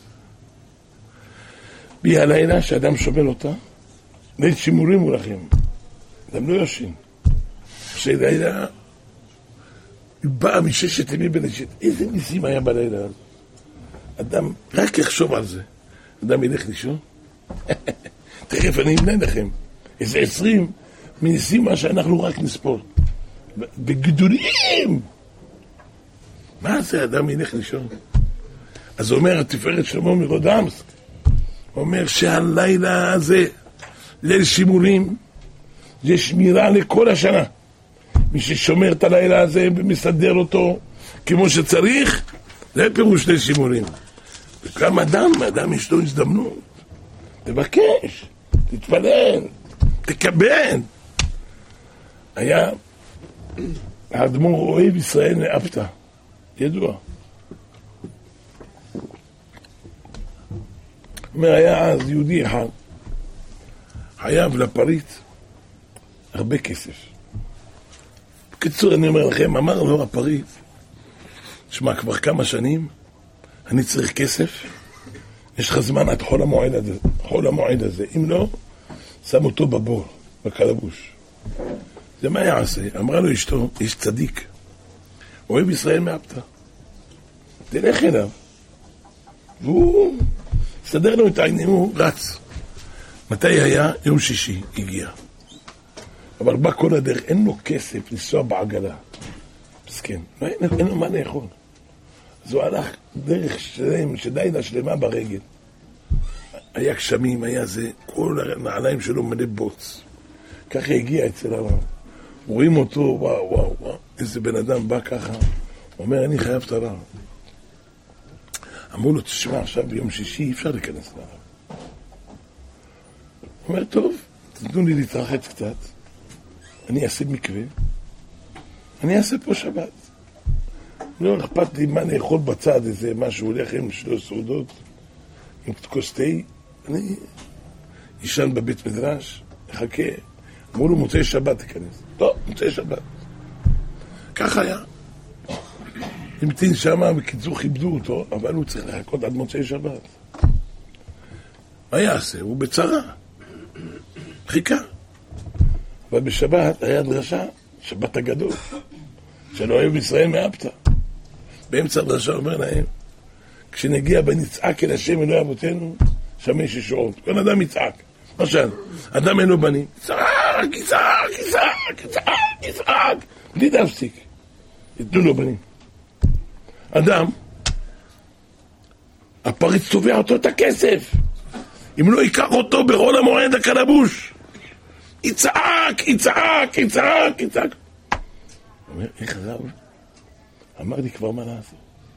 בי הלילה שאדם שובל אותה, ליל שימורים הוא לכם. אדם לא יושן. שלילה בא מששת ימים בנשית. איזה ניסים היה בלילה הזה? אדם רק יחשוב על זה. אדם ילך לישון. תכף אני אמנה לכם. איזה 20 מניסים מה שאנחנו רק נספור. בגדולים! מה זה אדם ילך לישון? אז אומר התפארת שלמה מרודמסק, אומר שהלילה הזה, ליל שימורים, זה שמירה לכל השנה. מי ששומר את הלילה הזה ומסדר אותו כמו שצריך, זה פירוש ליל שימורים. וגם אדם יש לו הזדמנות. תבקש, תתפלל, תקבל. היה האדמו"ר אוהב ישראל מאפתא, ידוע. אומר, היה אז יהודי אחד, חייב לפריט הרבה כסף. בקיצור, אני אומר לכם, אמר לו הפריט, תשמע, כבר כמה שנים, אני צריך כסף, יש לך זמן עד חול המועד הזה, אם לא, שם אותו בבור, בקלבוש. זה מה יעשה? אמרה לו אשתו, איש צדיק, אוהב ישראל מאפתא, תלך אליו. והוא סדר לו את העניין, הוא רץ. מתי היה? יום שישי הגיע. אבל בא כל הדרך, אין לו כסף לנסוע בעגלה. מסכן, אין לו מה לאכול. אז הוא הלך דרך שלם, שלילה שלמה ברגל. היה גשמים, היה זה, כל הנעליים שלו מלא בוץ. ככה הגיע אצל הרב. רואים אותו, וואו, איזה בן אדם בא ככה. הוא אומר, אני חייב את הרב. אמרו לו, תשמע, עכשיו ביום שישי אי אפשר להיכנס לרב. הוא אומר, טוב, תתנו לי להתרחץ קצת. אני אעשה מקווה. אני אעשה פה שבת. לא אכפת לי מה נאכול בצד, איזה משהו הולך עם 3 סעודות, עם כוס תה. אני ישן בבית מדרש, מחכה. אמרו לו, מוצאי שבת תיכנס. לא, מוצאי שבת. ככה היה. המתין שמה, בקיצור כיבדו אותו, אבל הוא צריך לחכות עד מוצאי שבת. מה יעשה? הוא בצרה. חיכה. אבל בשבת היה דרשה, שבת הגדול, של אוהב ישראל מאפתא. באמצע הדרשה אומר להם, כשנגיע ונצעק אל השם אלוהי אבותינו, שם יש ישועות. כל אדם יצעק. למשל, אדם אין לו בנים. יצעק. בלי להפסיק. יתנו לו בנים. אדם, הפריץ תובע אותו את הכסף. אם לא ייקח אותו בחול המועד הקלבוש, יצעק. אומר, איך זה? אמר לי כבר מה לעשות.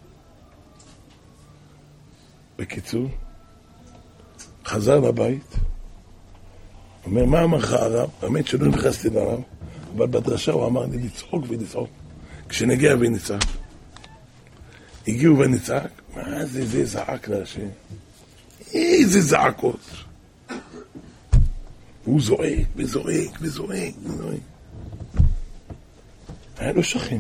בקיצור, חזר לבית, אומר, מה אמר לך הרב? האמת שלא נכנסתי לרב, אבל בדרשה הוא אמר לי לצעוק ולצעוק. כשנגיע ונצעק. הגיעו ונצעק, מה זה זעק להשם? איזה זעקות. הוא זועק. היה לו שכן.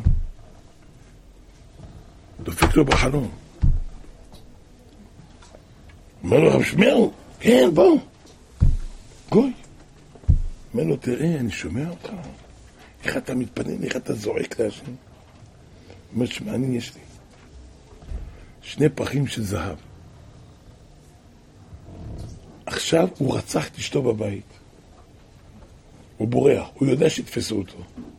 דופק לו בחלום. אומר לו, רב שמואל, כן, בוא. גוי. אומר לו, תראה, אני שומע אותך. איך אתה מתפנן, איך אתה זועק להשם. אומר, שמע, אני יש לי 2 פחים של זהב. עכשיו הוא רצח את אשתו בבית. הוא בורח, הוא יודע שתפסו אותו.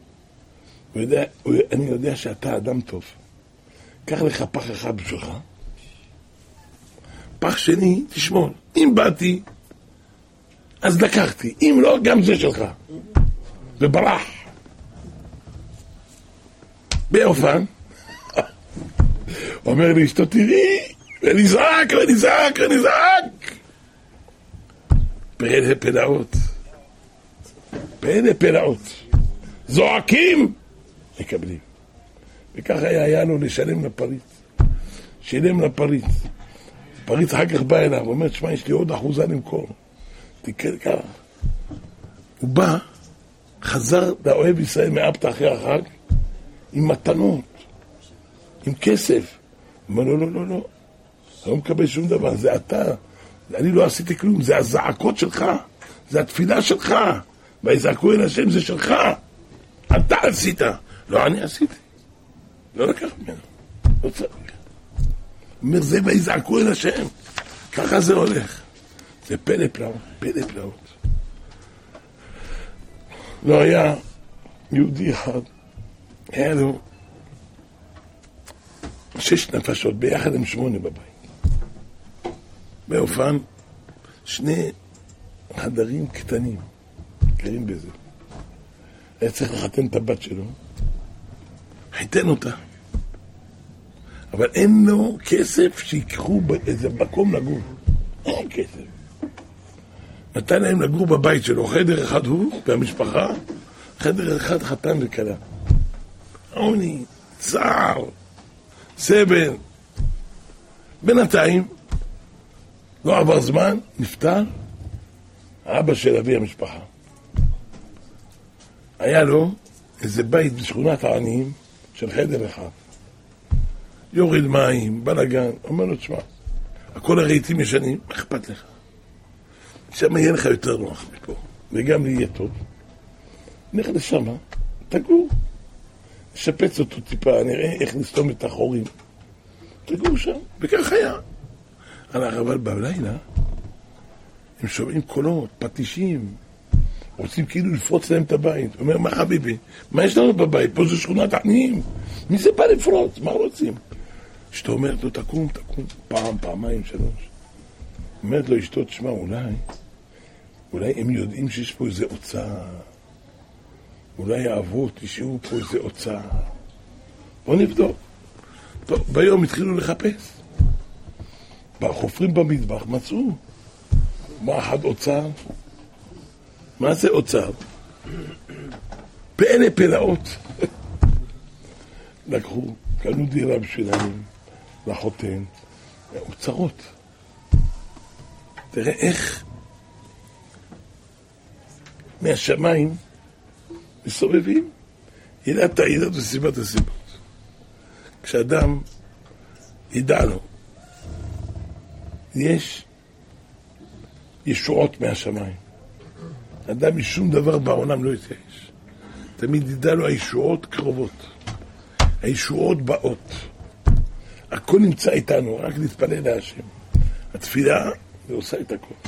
אני יודע שאתה אדם טוב. קח לך פח אחד בשבילך. פח שני, תשמור. אם באתי, אז לקחתי. אם לא, גם זה שלך. וברח. באופן. אומר לי, אשתו תראי, ונזעק. פלא פלאות. זועקים, מקבלים. וככה היה לו לשלם לפריץ. שילם לפריץ. פריץ אחר כך בא אליו, הוא אומר, תשמע, יש לי עוד 1% למכור. תקרא ככה. הוא בא, חזר לאוהב ישראל מאבטה אחרי החג, עם מתנות, עם כסף. הוא אומר, לא. אני לא מקבל שום דבר, זה אתה. אני לא עשיתי כלום, זה הזעקות שלך, זה התפילה שלך. ויזעקו אל השם, זה שלך. אתה עשית. לא, אני עשיתי. לא לקח ממנו. לא צריך. אומר, זה ויזעקו אל השם. ככה זה הולך. זה פלא פלאות. לא היה יהודי אחד, היה לו 6 נפשות, ביחד עם 8 בבית. באופן 2 חדרים קטנים, קרים בזה. היה צריך לחתן את הבת שלו, חיתן אותה. אבל אין לו כסף שיקחו באיזה מקום לגור. אין כסף. נתן להם לגור בבית שלו, חדר אחד הוא והמשפחה, חדר אחד חתן וכלה. עוני, צער, סבל. בינתיים, לא עבר זמן, נפטר, האבא של אבי המשפחה. היה לו איזה בית בשכונת העניים של חדר אחד. יורד מים, בלגן, אומר לו, תשמע, הכל הרהיטים ישנים, מה אכפת לך? שם יהיה לך יותר נוח מפה, וגם לי יהיה טוב. נלך לשם, תגור. נשפץ אותו טיפה, נראה איך נסתום את החורים. תגור שם, וכך היה. אבל בלילה, הם שומעים קולות, פטישים, רוצים כאילו לפרוץ להם את הבית. הוא אומר, מה חביבי? מה יש לנו בבית? פה זה שכונת עניים. מי זה בא לפרוץ? מה רוצים? אשתו אומרת לו, תקום, פעם, פעמיים, 3. אומרת לו, אשתו, תשמע, אולי הם יודעים שיש פה איזה אוצר. אולי האבות ישאו פה איזה אוצר. בוא נבדוק. טוב, ביום התחילו לחפש. חופרים במטבח, מצאו. מה אחד אוצר? מה זה אוצר? פלא פלאות. לקחו, קנו דירה בשבילם, לחותן, אוצרות. תראה איך מהשמיים מסובבים. ידעת וסיבת הסיבות. כשאדם ידע לו, יש ישועות מהשמיים. אדם משום דבר בעולם לא יתייאש. תמיד ידע לו הישועות קרובות. הישועות באות. הכל נמצא איתנו, רק להתפלל להשם. התפילה ועושה את הכל.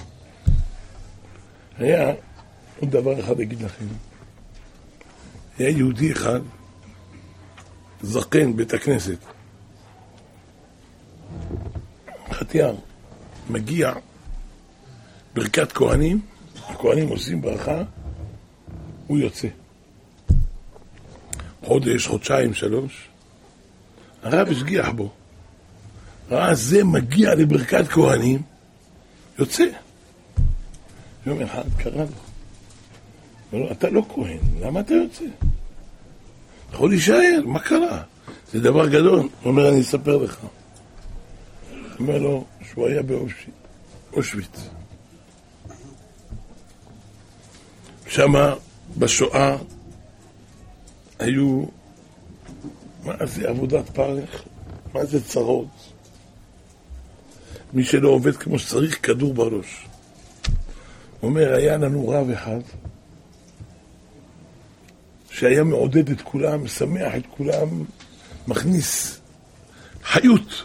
היה עוד דבר אחד להגיד לכם. היה יהודי אחד, זקן בית הכנסת. חתיאר, מגיע ברכת כהנים, הכהנים עושים ברכה, הוא יוצא. חודש, חודשיים, 3, הרב השגיח בו. ראה זה מגיע לברכת כהנים, יוצא. יום אחד קרא לו. אמר לו, אתה לא כהן, למה אתה יוצא? יכול להישאר, מה קרה? זה דבר גדול. הוא אומר, אני אספר לך. אומר לו, שהוא היה באושוויץ. שמה בשואה היו, מה זה עבודת פרך? מה זה צרות? מי שלא עובד כמו שצריך, כדור בראש. אומר, היה לנו רב אחד שהיה מעודד את כולם, משמח את כולם, מכניס חיות.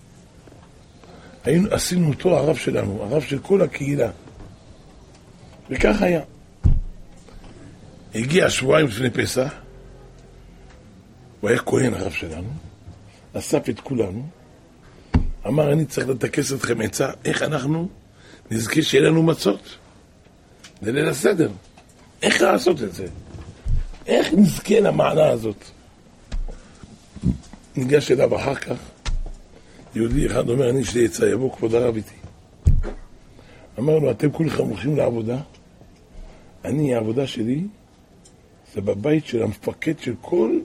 עשינו אותו הרב שלנו, הרב של כל הקהילה. וכך היה. הגיע שבועיים לפני פסח, הוא היה כהן הרב שלנו, אסף את כולנו, אמר, אני צריך לטכס אתכם עצה, איך אנחנו נזכה שיהיה לנו מצות לליל הסדר. איך לעשות את זה? איך נזכה למעלה הזאת? ניגש אליו אחר כך, יהודי אחד אומר, אני שלי עצה, יבוא כבוד הרב איתי. אמר לו, אתם כולכם הולכים לעבודה, העבודה שלי זה בבית של המפקד של כל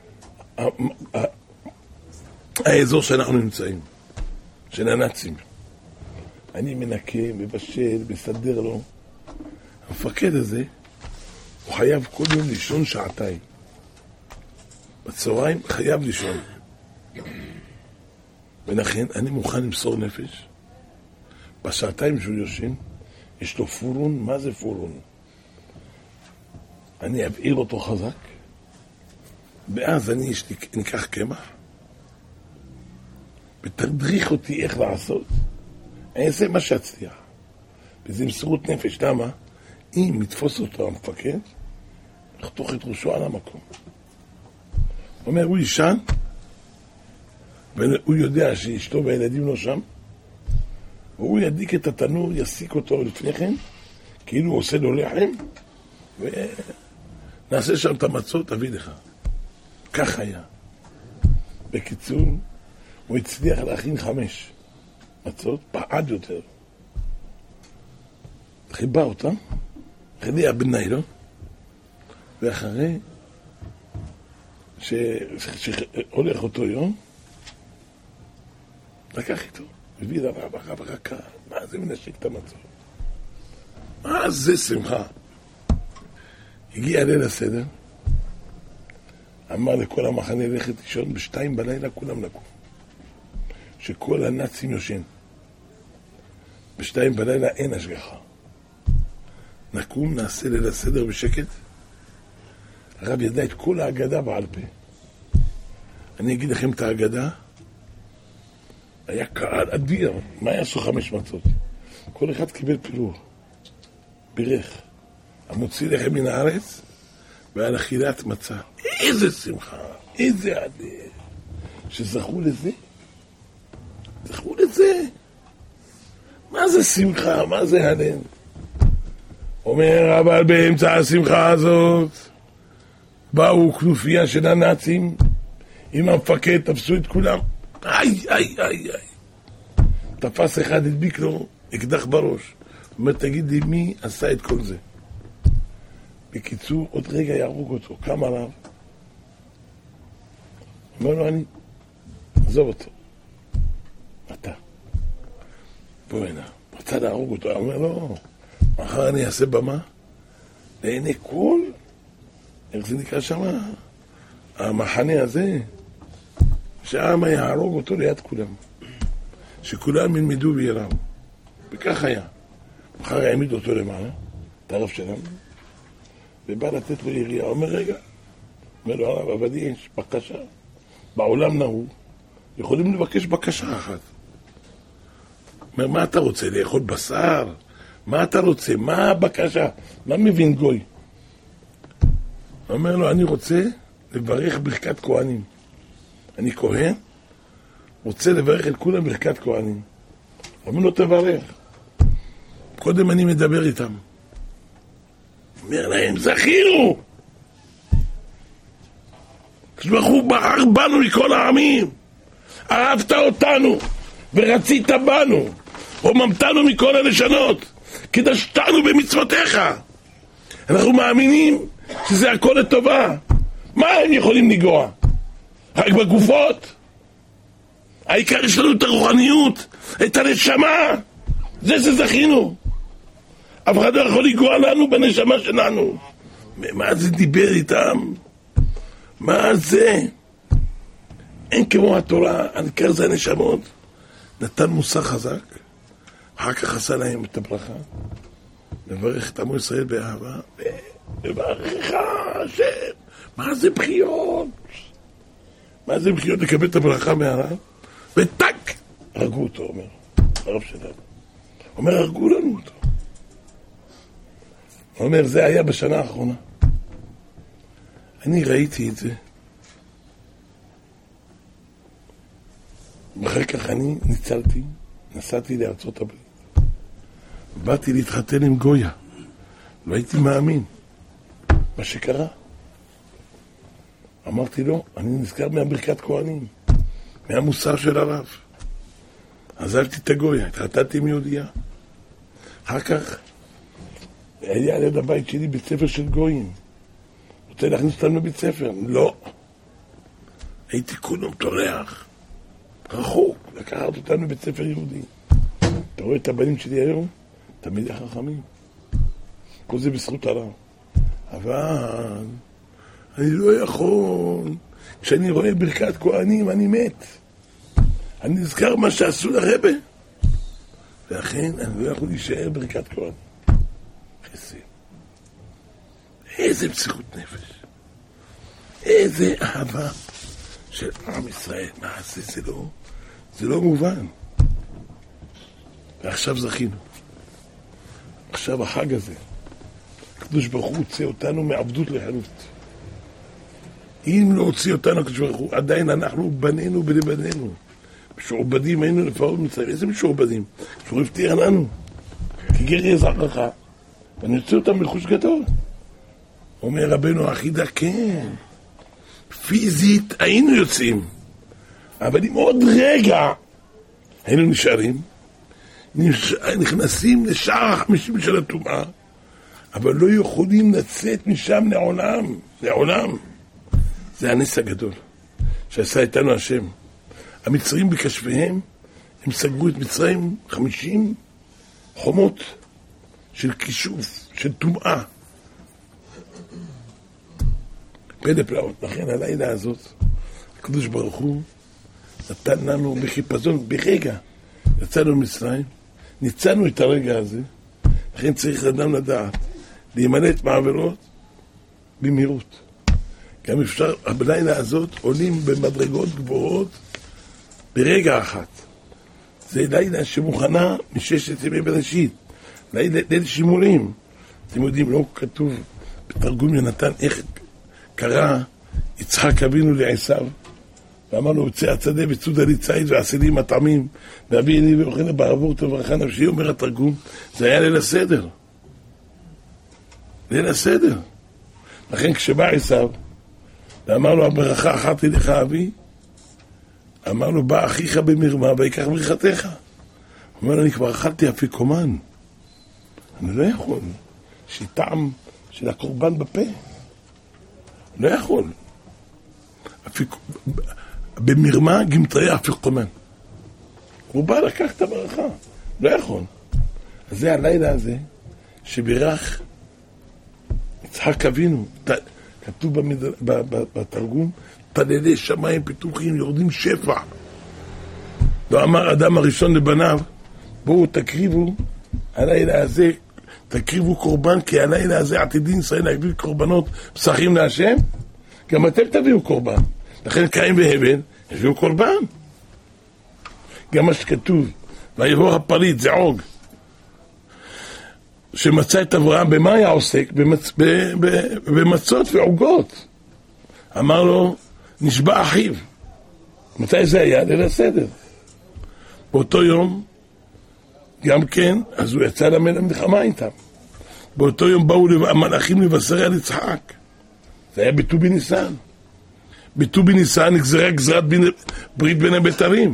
האזור שאנחנו נמצאים, של הנאצים. אני מנקה, מבשל, מסדר לו. המפקד הזה, הוא חייב כל יום לישון שעתיים. בצהריים חייב לישון. ולכן אני מוכן למסור נפש. בשעתיים שהוא יושן, יש לו פורון. מה זה פורון? אני אבעיר אותו חזק, ואז אני ניקח קמח, ותדריך אותי איך לעשות. אני אעשה מה שאצליח. וזה מסירות נפש. למה? אם יתפוס אותו המפקד, לחתוך את ראשו על המקום. הוא אומר, הוא ישן, והוא יודע שאשתו והילדים לא שם, והוא ידיק את התנור, יסיק אותו לפני כן, כאילו הוא עושה לו לחם, ונעשה שם את המצות, תביא לך. כך היה. בקיצור, הוא הצליח להכין 5 מצות, פעד יותר. חיבה אותם, חידי הבנאי, לא? ואחרי שהולך אותו יום, לקח איתו, הביא לרב, הרב רקע, מה זה מנשק את המצות? מה זה שמחה? הגיע ליל הסדר, אמר לכל המחנה ללכת לישון, 2 בלילה כולם נקום. שכל הנאצים יושן. 2 בלילה אין השגחה. נקום, נעשה ליל הסדר בשקט. הרב ידע את כל ההגדה בעל פה. אני אגיד לכם את ההגדה. היה קהל אדיר. מה יעשו 5 מצות? כל אחד קיבל פילור. בירך. המוציא לכם מן הארץ, ועל אכילת מצה. איזה שמחה, איזה אדיר. שזכו לזה? זכו לזה? מה זה שמחה? מה זה הלם? אומר, אבל באמצע השמחה הזאת, באו כנופיה של הנאצים, עם המפקד, תפסו את כולם. איי, איי, איי, איי. תפס אחד, הדביק לו, אקדח בראש. אומר, תגיד לי, מי עשה את כל זה? בקיצור, עוד רגע יהרוג אותו. קם עליו. אומר לו, אני, עזוב אותו. אתה. בוא הנה. רצה להרוג אותו. אומר לו, מחר אני אעשה במה. לעיני כל, איך זה נקרא שם? המחנה הזה, שהעם יהרוג אותו ליד כולם. שכולם ילמדו ויראו. וכך היה. מחר יעמיד אותו למעלה, את הרב שלנו, ובא לתת לו יריעה. אומר, רגע. אומר לו, הרב, אבל יש בקשה. בעולם נהוג, יכולים לבקש בקשה אחת. אומר, מה אתה רוצה? לאכול בשר? מה אתה רוצה? מה הבקשה? מה מבין גוי? אומר לו, אני רוצה לברך ברכת כהנים. אני כהן, רוצה לברך את כולם ברכת כהנים. אומר לו, תברך. קודם אני מדבר איתם. אומר להם, זכינו! כשבחור בחר בנו מכל העמים, אהבת אותנו ורצית בנו, רוממתנו מכל הלשונות, קידשתנו במצוותיך. אנחנו מאמינים שזה הכל לטובה. מה הם יכולים לגוע? רק בגופות? העיקר יש לנו את הרוחניות, את הנשמה. זה שזכינו. אף אחד לא יכול לגוע לנו בנשמה שלנו. מה זה דיבר איתם? מה זה? אין כמו התורה, העיקר זה הנשמות. נתן מוסר חזק, אחר כך עשה להם את הברכה. מברך את עמו ישראל באהבה, וברכך השם. מה זה בחיות? מה זה בחיות לקבל את הברכה מהרב? וטק! הרגו אותו, אומר הרב שלנו. אומר, הרגו לנו אותו. הוא אומר, זה היה בשנה האחרונה. אני ראיתי את זה. ואחר כך אני ניצלתי, נסעתי לארצות הברית. באתי להתחתן עם גויה. לא הייתי מאמין מה שקרה. אמרתי לו, אני נזכר מהברכת כהנים, מהמוסר של הרב. עזבתי את הגויה, התחתנתי עם יהודייה. אחר כך היה ליד הבית שלי בית ספר של גויים. רוצה להכניס אותנו לבית ספר? לא. הייתי כולו טורח. רחוק, לקחת אותנו לבית ספר יהודי. אתה רואה את הבנים שלי היום? תמיד החכמים. כל זה בזכות הרב. אבל אני לא יכול. כשאני רואה ברכת כהנים, אני מת. אני נזכר מה שעשו לרבא. ולכן אני לא יכול להישאר ברכת כהנים. חסר. איזה פסיכות נפש. איזה אהבה של עם ישראל. מה זה לא מובן. ועכשיו זכינו. עכשיו החג הזה. הקדוש ברוך הוא הוציא אותנו מעבדות לחירות. אם לא הוציא אותנו הקדוש ברוך הוא, עדיין אנחנו בנינו בלבנינו. משועבדים היינו לפרעה מצרים. איזה משועבדים? שהוא הבטיח לנו. כי גר יזרעך. ואני יוצא אותם מלחוש גדול. אומר רבנו החידה, כן. פיזית היינו יוצאים. אבל אם עוד רגע היינו נשארים, נכנסים לשער ה-50 של הטומאה, אבל לא יכולים לצאת משם לעולם. זה הנס הגדול שעשה איתנו השם. המצרים בכשפיהם, הם סגרו את מצרים 50 חומות של כישוף, של טומאה. פלא פלאות. לכן הלילה הזאת, הקדוש ברוך הוא נתן לנו בחיפזון, ברגע, יצאנו ממצרים, ניצלנו את הרגע הזה, לכן צריך אדם לדעת, להימלט מעבירות במהירות. גם אפשר, בלילה הזאת עולים במדרגות גבוהות ברגע אחת. זה לילה שמוכנה מששת ימי בראשית, ליל שימורים. אתם יודעים, לא כתוב בתרגום יונתן איך קרא יצחק אבינו לעשיו, ואמר לו, יוצא הצדה וצודה לי ציד ועשה לי מטעמים, ואביא לי ואוכלה בעבור תברכה נפשי. אומר התרגום, זה היה ליל הסדר. ליל הסדר. לכן כשבא עשיו, ואמר לו, הברכה אחת לך אבי, אמר לו, בא אחיך במרמה ויקח ברכתך. אומר לו, אני כבר אכלתי אפיקומן. אני לא יכול. שטעם של הקורבן בפה. לא יכול. במרמה גמטריה אפיקומן. הוא בא לקח את הברכה. לא יכול. אז זה הלילה הזה שבירך יצחק אבינו. כתוב בתרגום, פללי שמיים פתוחים, יורדים שפע. לא אמר אדם הראשון לבניו, בואו תקריבו הלילה הזה, תקריבו קורבן, כי הלילה הזה עתידין ישראל להקריב קורבנות פסחים להשם. גם אתם תביאו קורבן. לכן קין והבל הביאו קורבן. גם מה שכתוב, ויבוא הפריט, זה עוג, שמצא את אברהם, במה היה עוסק? במצות ועוגות. אמר לו, נשבע אחיו. מתי זה היה? ליל הסדר. באותו יום, גם כן, אז הוא יצא למלחמה איתם. באותו יום באו המלאכים לבשר על יצחק. זה היה בט"ו בניסן. בט"ו בניסן נגזרה גזרת ברית בין הבתרים.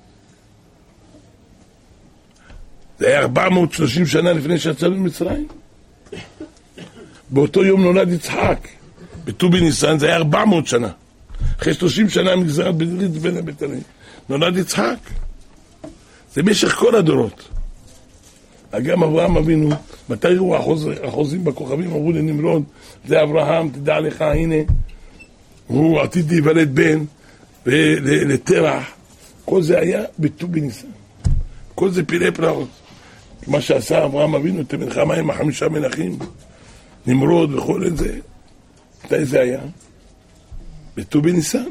זה היה 430 שנה לפני שיצאנו ממצרים. באותו יום נולד יצחק. בט"ו בניסן זה היה 400 שנה. אחרי 30 שנה נגזרת ברית בין הבתרים. נולד יצחק. זה במשך כל הדורות. גם אברהם אבינו, מתי ראו החוזים בכוכבים, אמרו לנמרוד, זה אברהם, תדע לך, הנה, הוא עתיד להיוולד בן, ולתרח. כל זה היה בט"ו בניסן. כל זה פלאי פלאות. מה שעשה אברהם אבינו, את המלחמה עם 5 מלכים, נמרוד וכל את זה. מתי זה היה? בט"ו בניסן.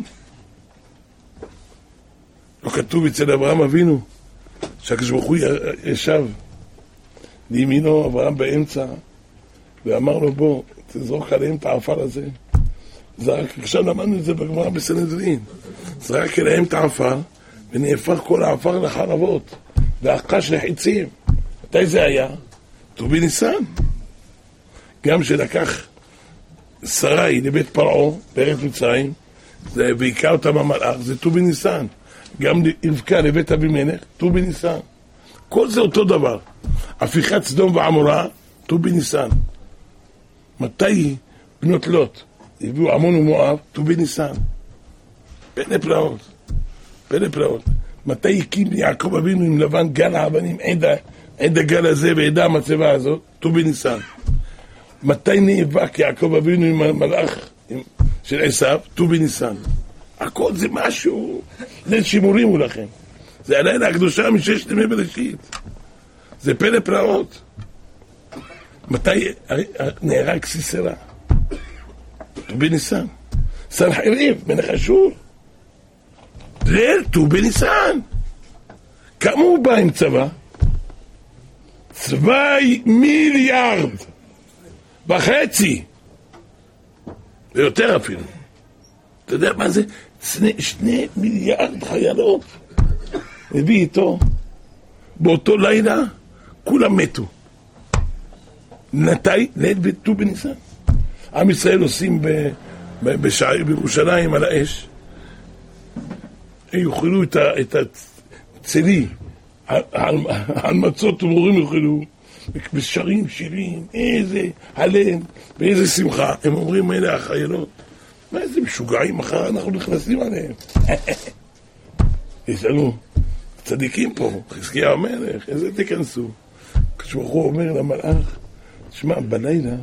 לא כתוב אצל אברהם אבינו שהקדוש ברוך הוא ישב לימינו אברהם באמצע ואמר לו בוא תזרוק עליהם את העפר הזה. זרק, עכשיו למדנו את זה בגמרא בסנהדרין, זרק אליהם את העפר ונהפך כל העפר לחרבות והקש לחיצים. מתי זה היה? ט"ו בניסן. גם שלקח שרי לבית פרעה בארץ מצרים והיכה אותם המלאך, זה ט"ו בניסן. גם רבקה לבית אבימלך, ט"ו בניסן. כל זה אותו דבר. הפיכת סדום ועמורה, ט"ו בניסן. מתי בנות לוט הביאו עמון ומואב? ט"ו בניסן. פלא פלאות. פלא פלאות. מתי הקים יעקב אבינו עם לבן גל האבנים, עד הגל הזה ועדה המצבה הזאת? ט"ו בניסן. מתי נאבק יעקב אבינו עם המלאך של עשיו? ט"ו בניסן. הכל זה משהו, ליל שימורים הוא לכם. זה הלילה הקדושה מששת ימי בראשית. זה פלא פלאות. מתי נהרג סיסרא? ט"ו בניסן. סנחריב בן אשור. ליל ט"ו בניסן. כמה הוא בא עם צבא? 2.5 מיליארד. ויותר אפילו. אתה יודע מה זה? 2 מיליארד חיילות. הביא איתו. באותו לילה כולם מתו. מתי? ליל ט"ו בניסן. עם ישראל עושים בירושלים על האש. יאכלו את הצלי. על מצות ומורים יאכלו. בשרים, שירים, איזה הלם ואיזה שמחה. הם אומרים אלה החיילות. מה איזה משוגעים, מחר אנחנו נכנסים עליהם. יש לנו צדיקים פה, חזקיה המלך, איזה תיכנסו. כשברוך אומר למלאך, תשמע, בלילה,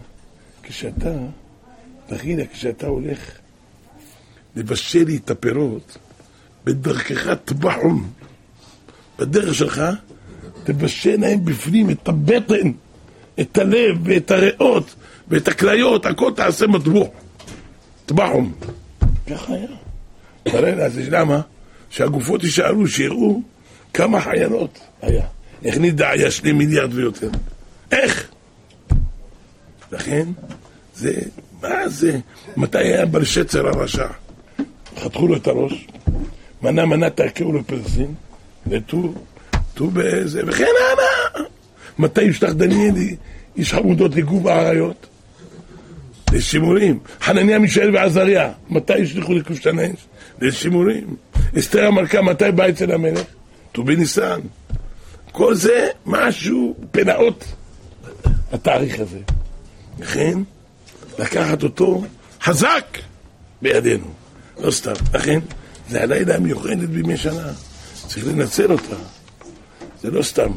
כשאתה הולך לבשל לי את הפירות, בדרכך טבחום, בדרך שלך, תבשל להם בפנים את הבטן, את הלב ואת הריאות ואת הכליות, הכל תעשה מטבוח. טבחום. ככה היה. בלילה הזה, למה? שהגופות יישארו, שיראו כמה חיילות היה. איך נדע היה 2 מיליארד ויותר? איך? לכן, זה, מה זה? מתי היה בלשצר הרשע? חתכו לו את הראש, מנה תעקרו לו פרסין, ט"ו באיזה, וכן הלאה. מתי ישלח דניאל איש חמודות לגוב האריות? לשימורים. חנניה, מישאל ועזריה, מתי ישלחו לקושטנש? לשימורים. אסתר המלכה, מתי בא אצל המלך? ט"ו בניסן. כל זה משהו פלאות, התאריך הזה. לכן, לקחת אותו חזק בידינו. לא סתם. לכן, זה הלילה המיוחדת בימי שנה. צריך לנצל אותה. זה לא סתם.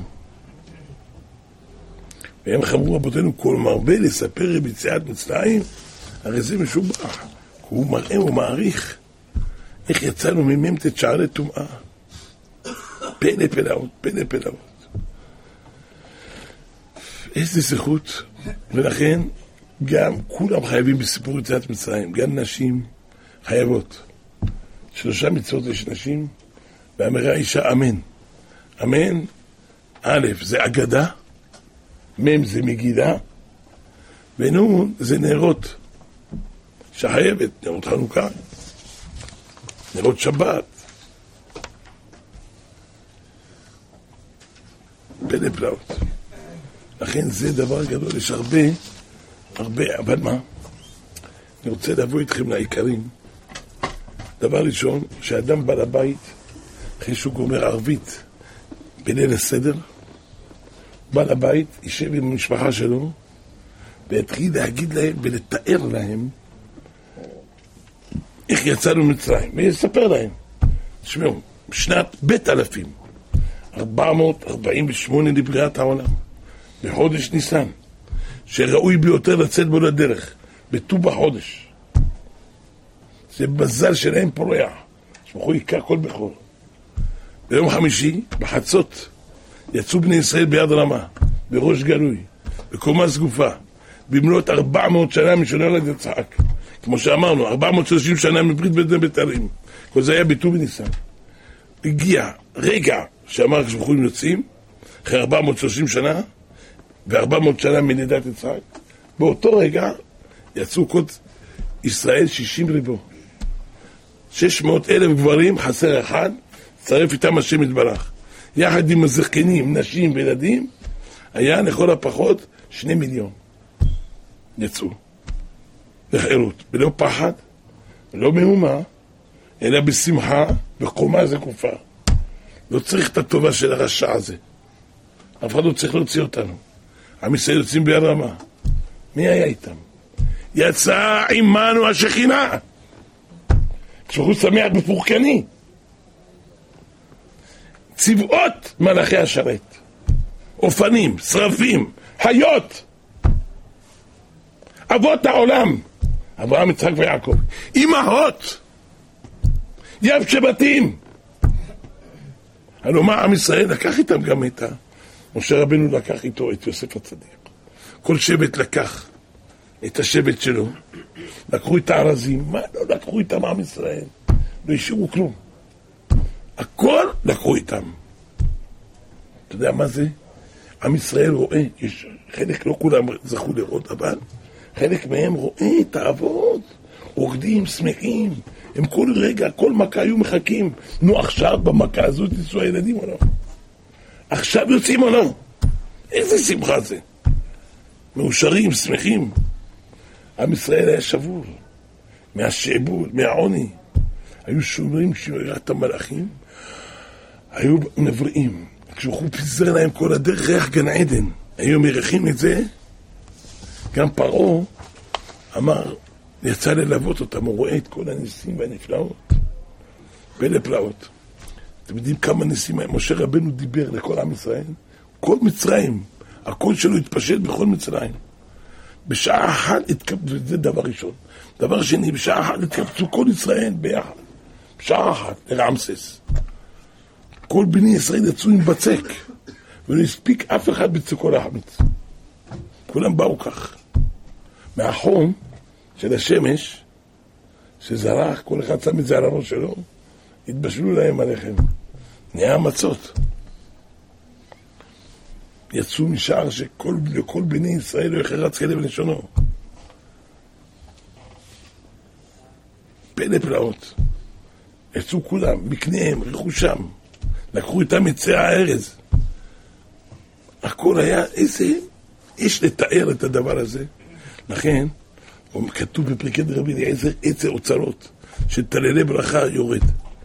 והם חמרו רבותינו, כל מרבה לספר ביציאת מצרים, הרי זה משובח. הוא מראה ומעריך איך יצאנו מממת שערי טומאה. פלא פלאות, פלא פלאות. איזה זכות. ולכן גם כולם חייבים בסיפור יציאת מצרים. גם נשים חייבות. 3 מצוות יש נשים, ואמרה אישה אמן. אמן, א' זה אגדה, מ' זה מגילה, ונ' זה נרות שחייבת, נרות חנוכה, נרות שבת. פלא פלאות. לכן זה דבר גדול, יש הרבה, אבל מה? אני רוצה לבוא איתכם לעיקרים. דבר ראשון, שאדם בא לבית, אחרי שהוא גומר ערבית בליל הסדר, בא לבית, יישב עם המשפחה שלו, והתחיל להגיד להם ולתאר להם איך יצאנו מצרים, ויספר להם. תשמעו, בשנת בית 1448 לבריאת העולם, בחודש ניסן, שראוי ביותר לצאת בו לדרך, בט"ו בחודש. זה מזל שלהם פורח, שבחו יקע כל בכור. ביום חמישי, בחצות, יצאו בני ישראל ביד רמה, בראש גלוי, בקומה סגופה, במלאת 400 שנה משנולד יצחק. כמו שאמרנו, 430 שנה מברית בני בתרים. כל זה היה בט"ו בניסן. הגיע רגע שאמר הקדוש ברוך הוא יוצאים, אחרי 430 שנה, ו400 שנה מלידת יצחק. באותו רגע יצאו כל ישראל 60 ריבו. 600,000 גברים, חסר אחד, צרף איתם השם יתברך. יחד עם הזקנים, נשים וילדים, היה לכל הפחות 2 מיליון. יצאו. בחירות, בלא פחד, לא מהומה, אלא בשמחה, וקומה זקופה. לא צריך את הטובה של הרשע הזה. אף אחד לא צריך להוציא אותנו. עם ישראל יוצאים ביד רמה. מי היה איתם? יצא עמנו השכינה. כשהוא שמח בפורקני. צבאות מלאכי השרת. אופנים, שרפים, חיות. אבות העולם. אברהם, יצחק ויעקב. אמהות. יב שבטים. הלוא מה עם ישראל לקח איתם גם את משה רבנו לקח איתו את יוסף הצדיק. כל שבט לקח את השבט שלו. לקחו את הארזים. מה לא לקחו איתם עם ישראל? לא השאירו כלום. הכל לקחו איתם. אתה יודע מה זה? עם ישראל רואה, יש חלק, לא כולם זכו לראות, אבל חלק מהם רואה את האבות, רוקדים, שמחים, הם כל רגע, כל מכה היו מחכים. נו עכשיו במכה הזאת יצאו הילדים או לא? עכשיו יוצאים או לא? איזה שמחה זה? מאושרים, שמחים. עם ישראל היה שבור מהשעבוד, מהעוני. היו שומרים שירת המלאכים, היו נבראים. כשהוא פיזר להם כל הדרך ריח גן עדן, היו מריחים את זה. גם פרעה אמר, יצא ללוות אותם, הוא רואה את כל הניסים והנפלאות. פלא פלאות. אתם יודעים כמה ניסים, משה רבנו דיבר לכל עם ישראל, כל מצרים, הקול שלו התפשט בכל מצרים. בשעה אחת התקבצו, זה דבר ראשון. דבר שני, בשעה אחת התקבצו כל ישראל ביחד. בשעה אחת, לרעמסס. כל בני ישראל יצאו עם בצק, ולא הספיק אף אחד בצקו להחמיץ. כולם באו כך. מהחום של השמש, שזרח, כל אחד שם את זה על הראש שלו, התבשלו להם עליכם. נהיה מצות. יצאו משער שלכל בני ישראל לא יחרץ כלב לשונו. פלא פלאות. יצאו כולם, מקניהם, רכושם. לקחו איתם את צע הארז. הכל היה איזה... יש לתאר את הדבר הזה. לכן, כתוב בפרקי דרבי אליעזר, עצי אוצרות, שתללי ברכה יורד.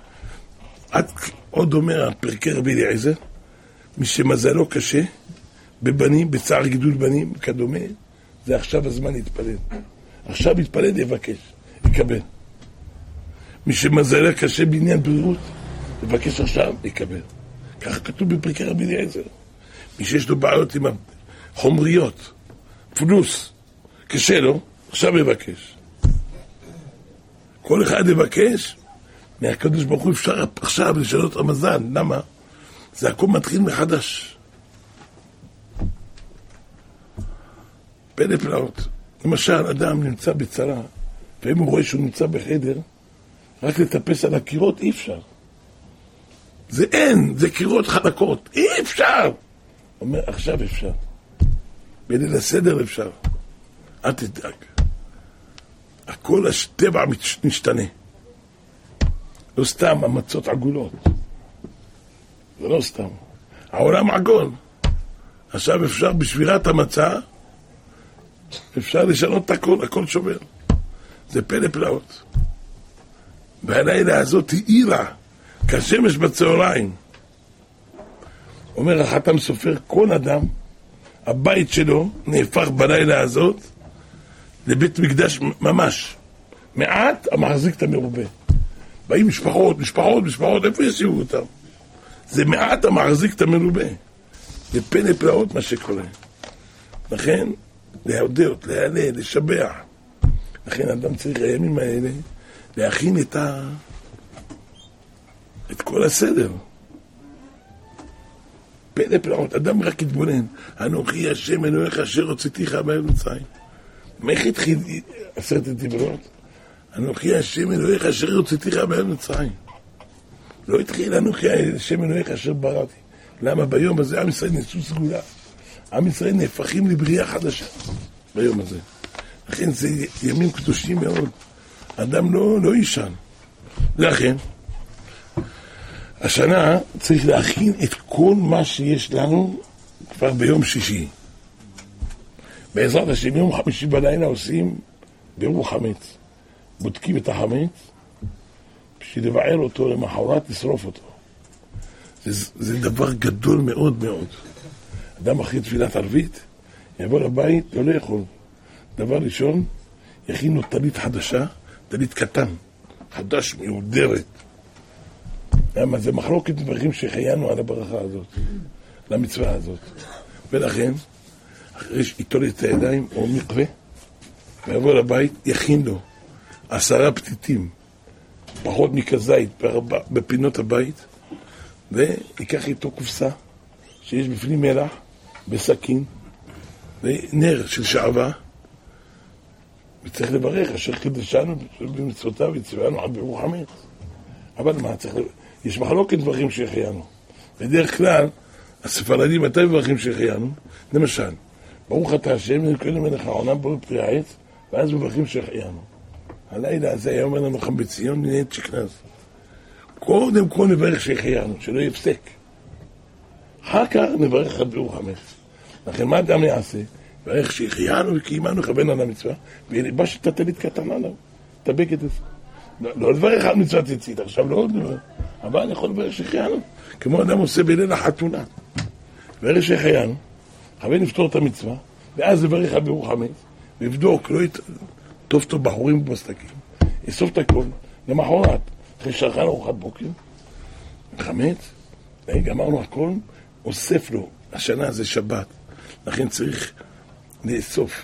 עוד אומר פרקי רבי אליעזר, מי שמזלו קשה, בבנים, בצער גידול בנים, כדומה, זה עכשיו הזמן להתפלל. עכשיו יתפלל, יבקש, יקבל. מי שמזלו קשה בעניין בריאות, יבקש עכשיו, יקבל. ככה כתוב בפרקי רבי אליעזר. מי שיש לו בעיות עם החומריות, פלוס, קשה לו, עכשיו יבקש. כל אחד יבקש, מהקדוש ברוך הוא אפשר עכשיו לשנות רמזן. למה? זה הכל מתחיל מחדש. פלא פלאות. למשל, אדם נמצא בצרה, ואם הוא רואה שהוא נמצא בחדר, רק לטפס על הקירות אי אפשר. זה אין, זה קירות חלקות, אי אפשר. אומר, עכשיו אפשר. בליל הסדר אפשר. אל תדאג. הכל הטבע משתנה. לא סתם המצות עגולות. זה לא סתם. העולם עגול. עכשיו אפשר בשבירת המצה, אפשר לשנות את הכל, הכל שובר. זה פלא פלאות. והלילה הזאת היא עירה, כשמש בצהריים. אומר החתם סופר, כל אדם, הבית שלו נהפך בלילה הזאת לבית מקדש ממש. מעט המחזיק את המרובה. באים משפחות, איפה ישיבו אותם? זה מעט המחזיק את המרובה. זה פלא פלאות מה שקורה. לכן, להודות, להלל, לשבח. לכן אדם צריך הימים האלה להכין את כל הסדר. פלא פלאות, אדם רק התבונן, אנוכי השם אלוהיך אשר הוצאתיך מארץ מצרים. מאיך התחיל 10 דיברות? אנוכי השם אלוהיך אשר הוצאתיך מארץ מצרים. לא התחיל אנוכי השם אלוהיך אשר בראתי. למה ביום הזה עם ישראל נעשו סגולה? עם ישראל נהפכים לבריאה חדשה ביום הזה. לכן זה ימים קדושים מאוד. אדם לא ישן. לכן, השנה צריך להכין את כל מה שיש לנו כבר ביום שישי. בעזרת השם, יום חמישי בלילה עושים בירור חמץ. בודקים את החמץ, בשביל לבער אותו למחרת, לשרוף אותו. זה דבר גדול מאוד מאוד. אדם אחרי תפילת ערבית, יבוא לבית, לא לאכול. דבר ראשון, יכין לו טלית חדשה, טלית קטן, חדש, מיודרת. למה? זה מחלוקת דברים שחיינו על הברכה הזאת, למצווה הזאת. ולכן, אחרי שיטול את הידיים או מקווה, ויבוא לבית, יכין לו 10 פתיתים, פחות מכזית בפינות הבית, ויקח איתו קופסה שיש בפנים מלח, בסכין, ונר של שעבה, וצריך לברך, אשר קידשנו במצוותיו וציוונו על בירור חמץ. אבל מה, יש מחלוקת דברים שהחיינו. בדרך כלל, הספרדים, מתי מברכים שהחיינו? למשל, ברוך אתה השם, נקראים מלך העולם בו פרי העץ, ואז מברכים שהחיינו. הלילה הזה היה אומר לנו חם בציון, מנהלת שקנז. קודם כל נברך שהחיינו, שלא יפסק. אחר כך נברך על בירור חמץ. לכן מה אדם יעשה? נברך שהחיינו וקיימנו לכוון על המצווה, וילבש את הטלית קטנה עליו, את הבגד הזה. לא לברך על מצוות ציצית, עכשיו לא עוד דבר. אבל אני יכול לברך שהחיינו, כמו אדם עושה בליל החתונה. נברך שהחיינו, חייב לפתור את המצווה, ואז לברך על בירור חמץ, לבדוק, לא טוב טוב בחורים ובסתקים, יסוף את הכל, למחרת, אחרי שרחן ארוחת בוקר, חמץ, גמרנו הכל, אוסף לו, השנה זה שבת, לכן צריך לאסוף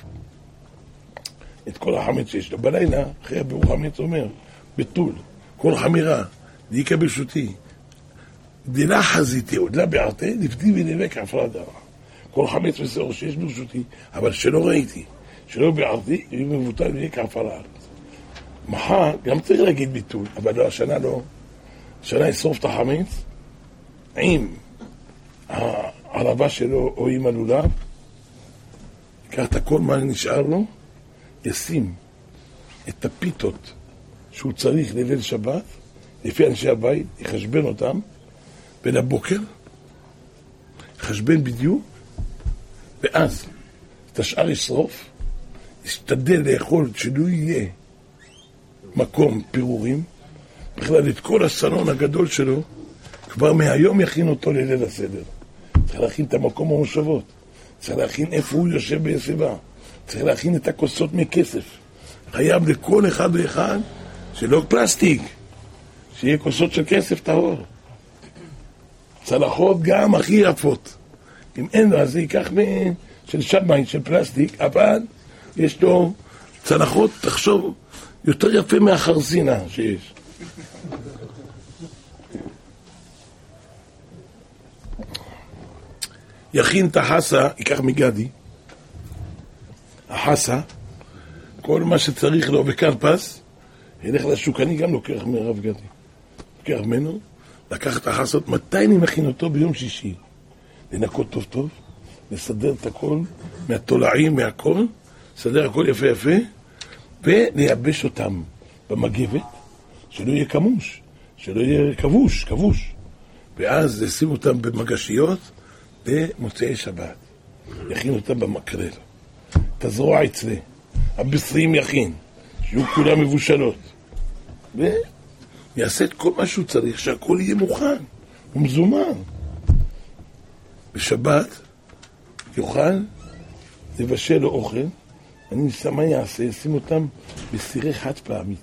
את כל החמץ שיש לו. בלילה, אחרי הבירור חמץ אומר, בטול, כל חמירה, דיקה ברשותי, דילה חזיתי, עוד לא בערתי, לפתי ונאבק עפרה דרה. כל חמץ ושעור שיש ברשותי, אבל שלא ראיתי, שלא ביערתי, יהיה מבוטל ויהיה כעפר הארץ. מחר גם צריך להגיד ביטול, אבל לא, השנה לא. השנה ישרוף את החמץ עם הערבה שלו או עם הלולב, ייקח את הכל מה נשאר לו, ישים את הפיתות שהוא צריך לליל שבת, לפי אנשי הבית, יחשבן אותם, ולבוקר, יחשבן בדיוק, ואז את השאר ישרוף, ישתדל לאכול שלא יהיה מקום פירורים, בכלל את כל הסלון הגדול שלו, כבר מהיום יכין אותו לליל הסדר. צריך להכין את המקום המושבות, צריך להכין איפה הוא יושב בישיבה, צריך להכין את הכוסות מכסף. חייב לכל אחד ואחד שלא פלסטיק, שיהיה כוסות של כסף טהור. צלחות גם הכי יפות. אם אין לו, אז זה ייקח של שמיים, של פלסטיק, אבל יש לו צלחות, תחשוב, יותר יפה מהחרזינה שיש. יכין את החסה, ייקח מגדי, החסה, כל מה שצריך לו בקרפס, ילך לשוק, אני גם לוקח מרב גדי. לוקח ממנו, לקח את החסות, מתי אני מכין אותו? ביום שישי. לנקות טוב טוב, לסדר את הכל, מהתולעים, מהכל, לסדר הכל יפה יפה, ולייבש אותם במגבת, שלא יהיה כמוש, שלא יהיה כבוש. ואז לשים אותם במגשיות, במוצאי שבת. יכין אותם במקרל. את הזרוע אצלה. הבשרים יכין, שיהיו כולם מבושלות. ויעשה את כל מה שהוא צריך, שהכל יהיה מוכן, ומזומן. בשבת יוכל לבשל לו אוכל, אני שמה יעשה, ישים אותם בסירי חד פעמית.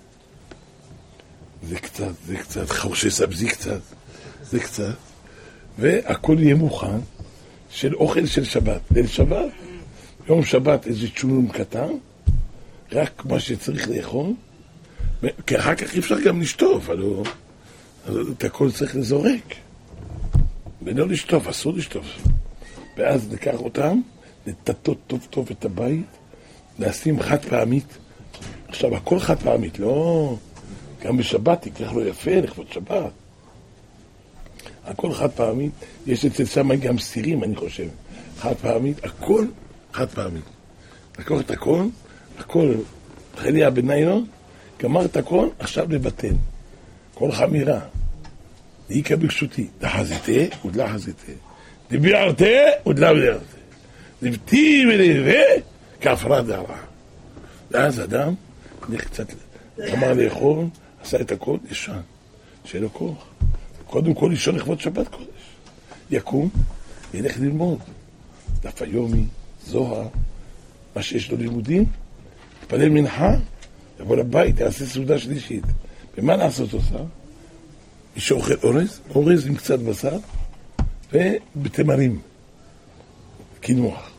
זה קצת, חורשי סבזי קצת, זה קצת, והכל יהיה מוכן של אוכל של שבת. ליל שבת, יום שבת איזה צ'ונון קטן, רק מה שצריך לאכול, כי אחר כך אי אפשר גם לשטוף, אז את הכל צריך לזורק. ולא לשטוף, אסור לשטוף. ואז ניקח אותם, נטטות טוב טוב את הבית, נשים חד פעמית. עכשיו, הכל חד פעמית, לא... גם בשבת, תיקח לו יפה, לכבוד שבת. הכל חד פעמית, יש אצל שם גם סירים, אני חושב. חד פעמית, הכל חד פעמית. לקוח את הכל, חליה בניילון, גמר את הכל, עכשיו לבטן. כל חמירה. דאיקה בקשותי, דחזיתה ודלה חזיתה. דביערתה ודלה ביערתה. דבתי ולהווה, כעפרה דהרה. ואז אדם, קצת, גמר לאכול, עשה את הכל, ישן. שיהיה לו כוח. קודם כל לישון לכבוד שבת קודש. יקום, ילך ללמוד. דף היומי, זוהר, מה שיש לו לימודים, יתפלל מנחה, יבוא לבית, יעשה סעודה שלישית. ומה לעשות אותה? מי שאוכל אורז עם קצת בשר, ובתמרים, קינוח.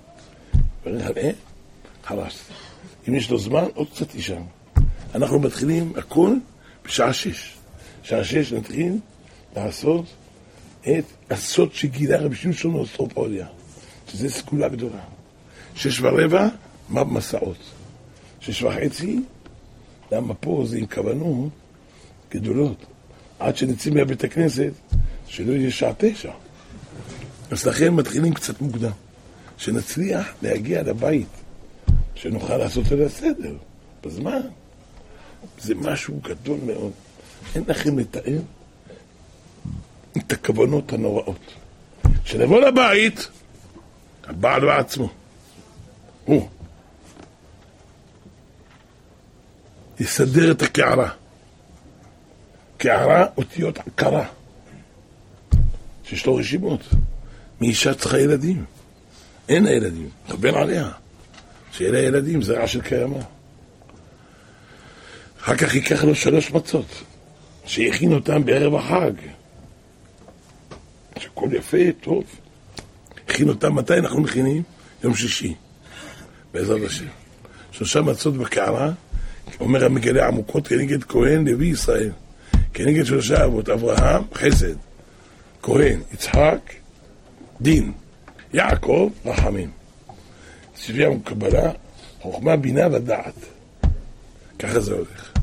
חלס. אם יש לו זמן, עוד קצת ישן. אנחנו מתחילים הכל בשעה 6. בשעה 6 נתחיל לעשות את הסוד שגילה רבי שמשון אוסטרופוליה, שזה סגולה גדולה. 6:15, מה במסעות. 6:30, למה פה זה עם כוונות גדולות. עד שנצאים מהבית הכנסת, שלא יהיה שעה 9. אז לכן מתחילים קצת מוקדם. שנצליח להגיע לבית, שנוכל לעשות את הסדר, בזמן. זה משהו גדול מאוד. אין לכם לתאר את הכוונות הנוראות. כשנבוא לבית, הבעל בעצמו, הוא יסדר את הקערה. קערה אותיות עקרה, שיש לו רשימות. מאישה צריכה ילדים. אין הילדים, חבר עליה. שיהיה לה ילדים, זרע של קיימה. אחר כך ייקח לו 3 מצות, שיכין אותם בערב החג. שכל יפה, טוב. הכין אותם, מתי אנחנו מכינים? יום שישי. בעזרת השם. 3 מצות בקערה, אומר המגלה עמוקות, כנגד כהן, לוי ישראל. כנגד 3 אבות, אברהם, חסד. כהן, יצחק, דין. יעקב, רחמים. סביב המקבלה, חוכמה, בינה ודעת. ככה זה הולך.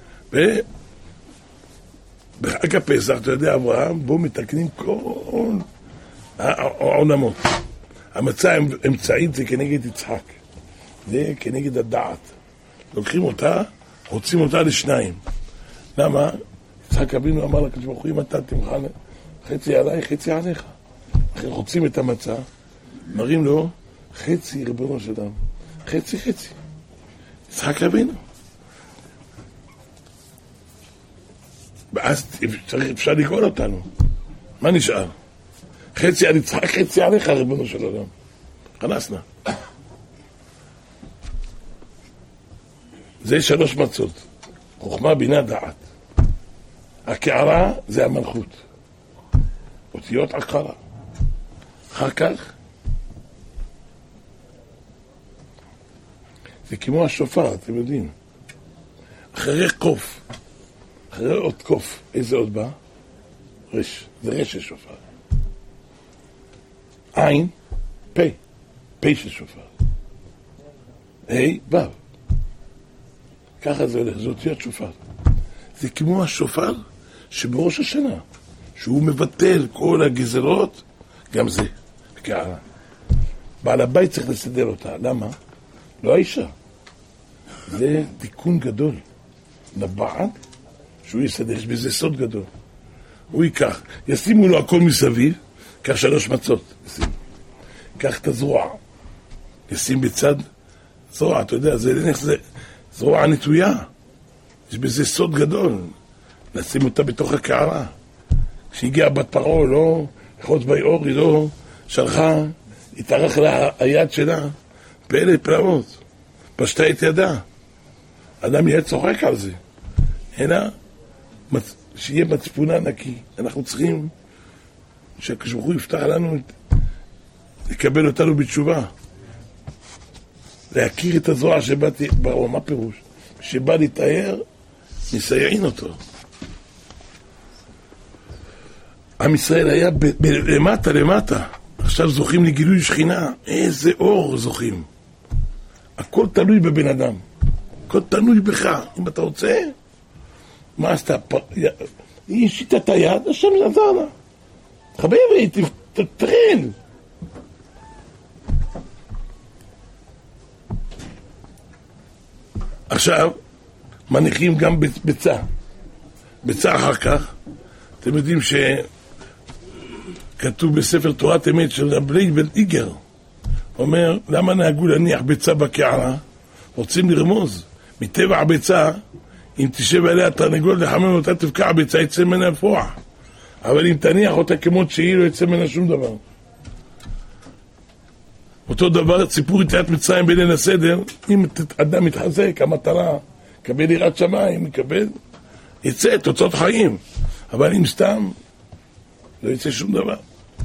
בחג הפסח, אתה יודע, אברהם, בו מתקנים כל העולמות. המצע אמצעית זה כנגד יצחק. זה כנגד הדעת. לוקחים אותה, רוצים אותה לשניים. למה? יצחק אבינו אמר לקדוש ברוך הוא, אם אתה תמחל חצי עליי, חצי עליך. אחרי רוצים את המצע, מראים לו חצי ריבונו של עולם. חצי. יצחק אבינו. ואז אפשר לגאול אותנו. מה נשאר? חצי על יצחק, חצי עליך, ריבונו של עולם. חלסנה. זה 3 מצות. חוכמה, בינה, דעת. הקערה זה המלכות. אותיות עקרה. אחר כך, זה כמו השופר, אתם יודעים. אחרי קוף. אחרי עוד קוף, איזה עוד בא? רש, זה רש של שופר. עין, פה, פה של שופר. וו. ככה זה הולך, זה אותיות שופר. זה כמו השופר שבראש השנה, שהוא מבטל כל הגזרות, גם זה, בקערה. בעל הבית צריך לסדר אותה, למה? לא האישה. זה תיקון גדול. לבעל, שהוא יסדר, יש בזה סוד גדול. הוא ייקח, ישימו לו הכל מסביב, קח 3 מצות, ישים. קח את הזרוע, ישים בצד זרוע, אתה יודע, זה זרוע נטויה. יש בזה סוד גדול. נשים אותה בתוך הקערה. כשהגיעה בת פרעה, לא, לחוץ ביאור, היא לא שלחה, התארך לה היד שלה, פלא פלאות. פשטה את ידה. אדם יהיה צוחק על זה. אלא שיהיה מצפונה נקי. אנחנו צריכים שהקשבחו יפתח לנו, לקבל אותנו בתשובה. להכיר את הזרוע שבאתי, ברור, מה פירוש? שבא להתאר, נסייעין אותו. עם ישראל היה למטה, עכשיו זוכים לגילוי שכינה, איזה אור זוכים. הכל תלוי בבן אדם, הכל תלוי בך, אם אתה רוצה, מה עשתה? היא השיטה את היד, השם עזר לה. חביבי, תתחיל. עכשיו, מניחים גם ביצה. ביצה אחר כך, אתם יודעים שכתוב בספר תורת אמת של רבי בן איגר, אומר, למה נהגו להניח ביצה בקערה? רוצים לרמוז. מטבע הביצה, אם תשב עליה תרנגול לחמם אותה, תבקע הביצה, יצא ממנה לפרוח. אבל אם תניח אותה כמות שהיא, לא יצא ממנה שום דבר. אותו דבר, סיפור יציאת מצרים בליל הסדר, אם אדם מתחזק, המטרה, קבל יראת שמיים, מקבל, יצא תוצאות חיים. אבל אם סתם, לא יצא שום דבר.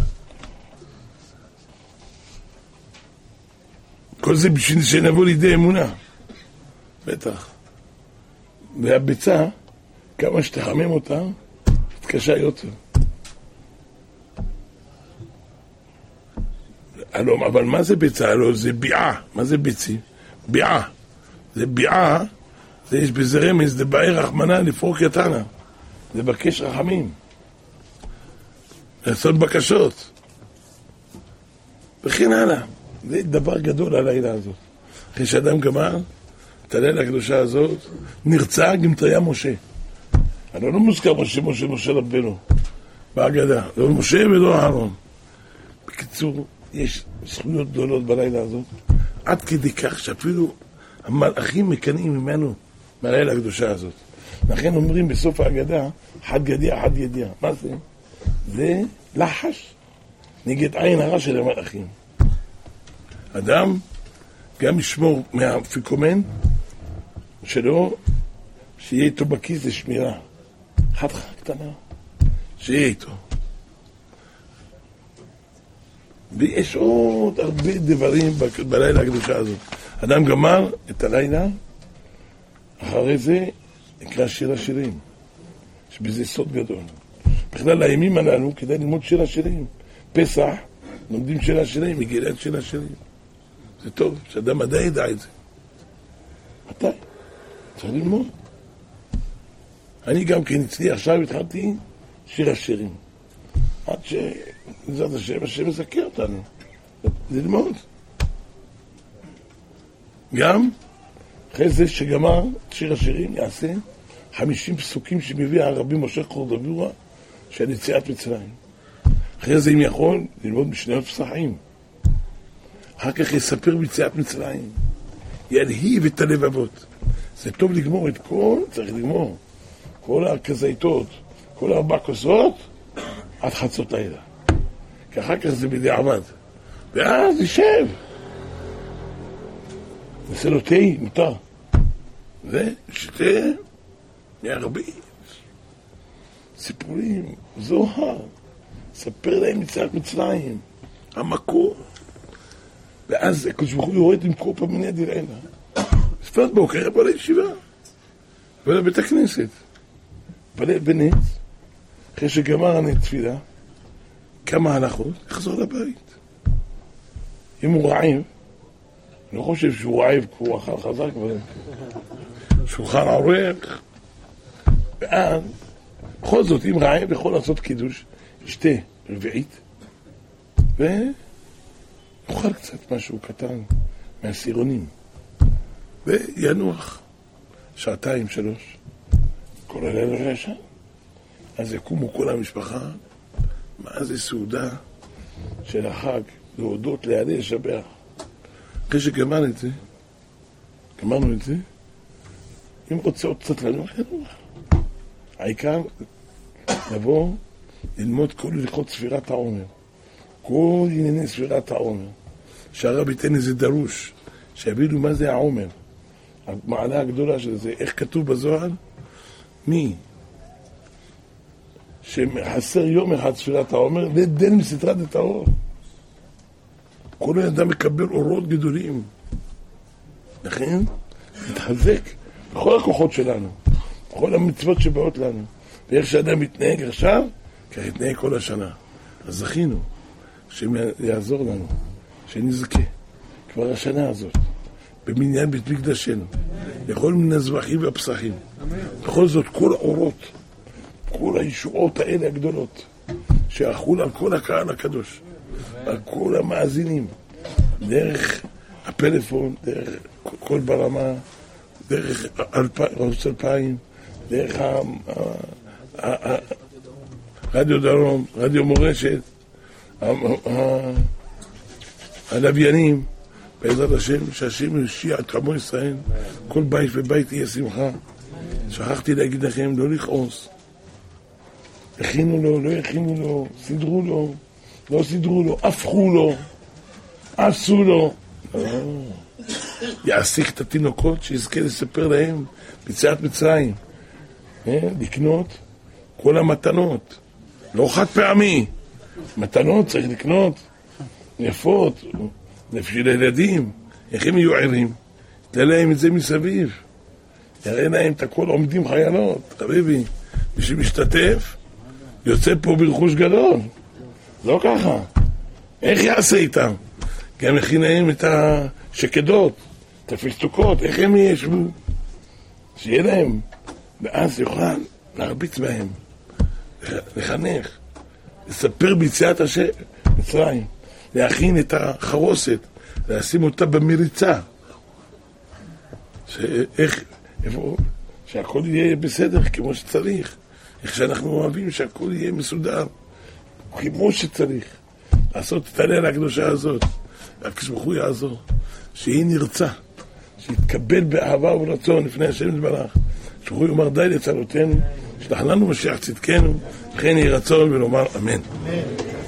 כל זה בשביל שנבוא לידי אמונה. בטח. והביצה, כמה שתחמם אותה, תקשה יותר. אבל מה זה ביצה? לא, זה ביעה. מה זה ביצי? ביעה. זה ביעה, זה יש בזה רמז, זה באי רחמנה לפרוק יתנה. זה בקש רחמים. לעשות בקשות. וכן הלאה. זה דבר גדול על העילה הזאת. אחרי שאדם גמר, את הלילה הקדושה הזאת, נרצה גמטריה משה. אבל לא מוזכר משה רבנו. בהגדה. לא משה ולא אהרון. בקיצור, יש זכויות גדולות בלילה הזאת, עד כדי כך שאפילו המלאכים מקנאים ממנו מהלילה הקדושה הזאת. לכן אומרים בסוף ההגדה, חד גדיה, חד ידיה. מה זה? זה לחש נגד עין הרע של המלאכים. אדם גם ישמור מהאפיקומן שלו, שיהיה איתו בכיס לשמירה. חתיכה קטנה, שיהיה איתו. ויש עוד הרבה דברים בלילה הקדושה הזאת. אדם גמר את הלילה, אחרי זה נקרא שיר השירים. יש בזה סוד גדול. בכלל הימים הללו כדאי ללמוד שיר השירים. פסח, לומדים שיר השירים, מגילת שיר השירים. זה טוב, שאדם מדעי ידע את זה. מתי? צריך ללמוד. אני גם כן אצלי עכשיו התחלתי שיר השירים. עד בעזרת השם מזכה אותנו ללמוד. גם אחרי זה שגמר שיר השירים יעשה 50 פסוקים שמביא הרבי משה קורדובורה של יציאת מצרים. אחרי זה אם יכול ללמוד משני פסחים. אחר כך יספר ביציאת מצרים, ילהיב את הלבבות. זה טוב לגמור את כל, צריך לגמור כל הכזיתות, כל 4 כוסות עד חצות לילה. כי אחר כך זה בדיעבד. ואז יישב. נעשה לו תה, מותר. ושתה מהרבה סיפורים, זוהר. ספר להם יציאת מצרים, המקור. ואז הקדוש ברוך הוא יורד עם קופה מני דילילה. לפנות בוקר, בא לישיבה. בא לבית הכנסת. בא בנץ. אחרי שגמר הנתפילה, כמה הלכות, יחזור לבית. אם הוא רעב, אני לא חושב שהוא רעב, כי הוא אכל חזק, אבל שולחן ערוך. ואז, בכל זאת, אם רעב, יכול לעשות קידוש, ישתה רביעית, ויאכל קצת משהו קטן מהסירונים, וינוח 2-3 כל הלילה רשע. אז יקומו כל המשפחה, מה זה סעודה של החג, להודות, להלל, לשבח. אחרי שגמרנו את זה, אם רוצה עוד קצת לנוח, ינוח. העיקר לבוא, ללמוד כל הלכות ספירת העומר. כל ענייני ספירת העומר. שהרב ייתן איזה דרוש, שיבינו מה זה העומר. המעלה הגדולה של זה, איך כתוב בזוהר? מי? שחסר יום אחד ספירת העומר, לדל מסתרת את האור. כל אדם מקבל אורות גדולים. לכן, נתחזק בכל הכוחות שלנו, בכל המצוות שבאות לנו. ואיך שאדם מתנהג עכשיו, כך התנהג כל השנה. אז זכינו, שהם יעזור לנו, שנזכה, כבר השנה הזאת, במניין בית מקדשנו, לכל מיני הזבחים והפסחים. בכל זאת, כל האורות, כל הישועות האלה הגדולות, שיחול על כל הקהל הקדוש, על כל המאזינים, דרך הפלאפון, דרך כל ברמה, דרך ערוץ 2000, דרך רדיו דרום, רדיו מורשת, הלוויינים, בעזרת השם, שהשם יושיע את עמו ישראל, כל בית ובית יהיה שמחה. שכחתי להגיד לכם, לא לכעוס. הכינו לו, לא הכינו לו, סידרו לו, לא סידרו לו, הפכו לו, עשו לו. יעסיק את התינוקות שיזכה לספר להם ביציאת מצרים. לקנות כל המתנות, לא חד פעמי. מתנות צריך לקנות, יפות, בשביל הילדים, איך הם יהיו ערים? תלה להם את זה מסביב. יראה להם את הכל עומדים חיילות, חביבי. מי שמשתתף, יוצא פה ברכוש גדול. לא ככה. איך יעשה איתם? גם הכין להם את השקדות, את הפסטוקות, איך הם ישבו? שיהיה להם. ואז יוכל להרביץ בהם, לחנך, לספר ביציאת מצרים, להכין את החרוסת, לשים אותה במריצה. שהכל יהיה בסדר כמו שצריך. איך שאנחנו אוהבים שהכל יהיה מסודר, כמו שצריך. לעשות את הלילה הקדושה הזאת, והקשבחו יעזור, שהיא נרצה, שיתקבל באהבה וברצון לפני השם יתברך. שהוא יאמר די לצלותינו, שלח לנו משיח צדקנו, לכן יהי רצון ולומר אמן.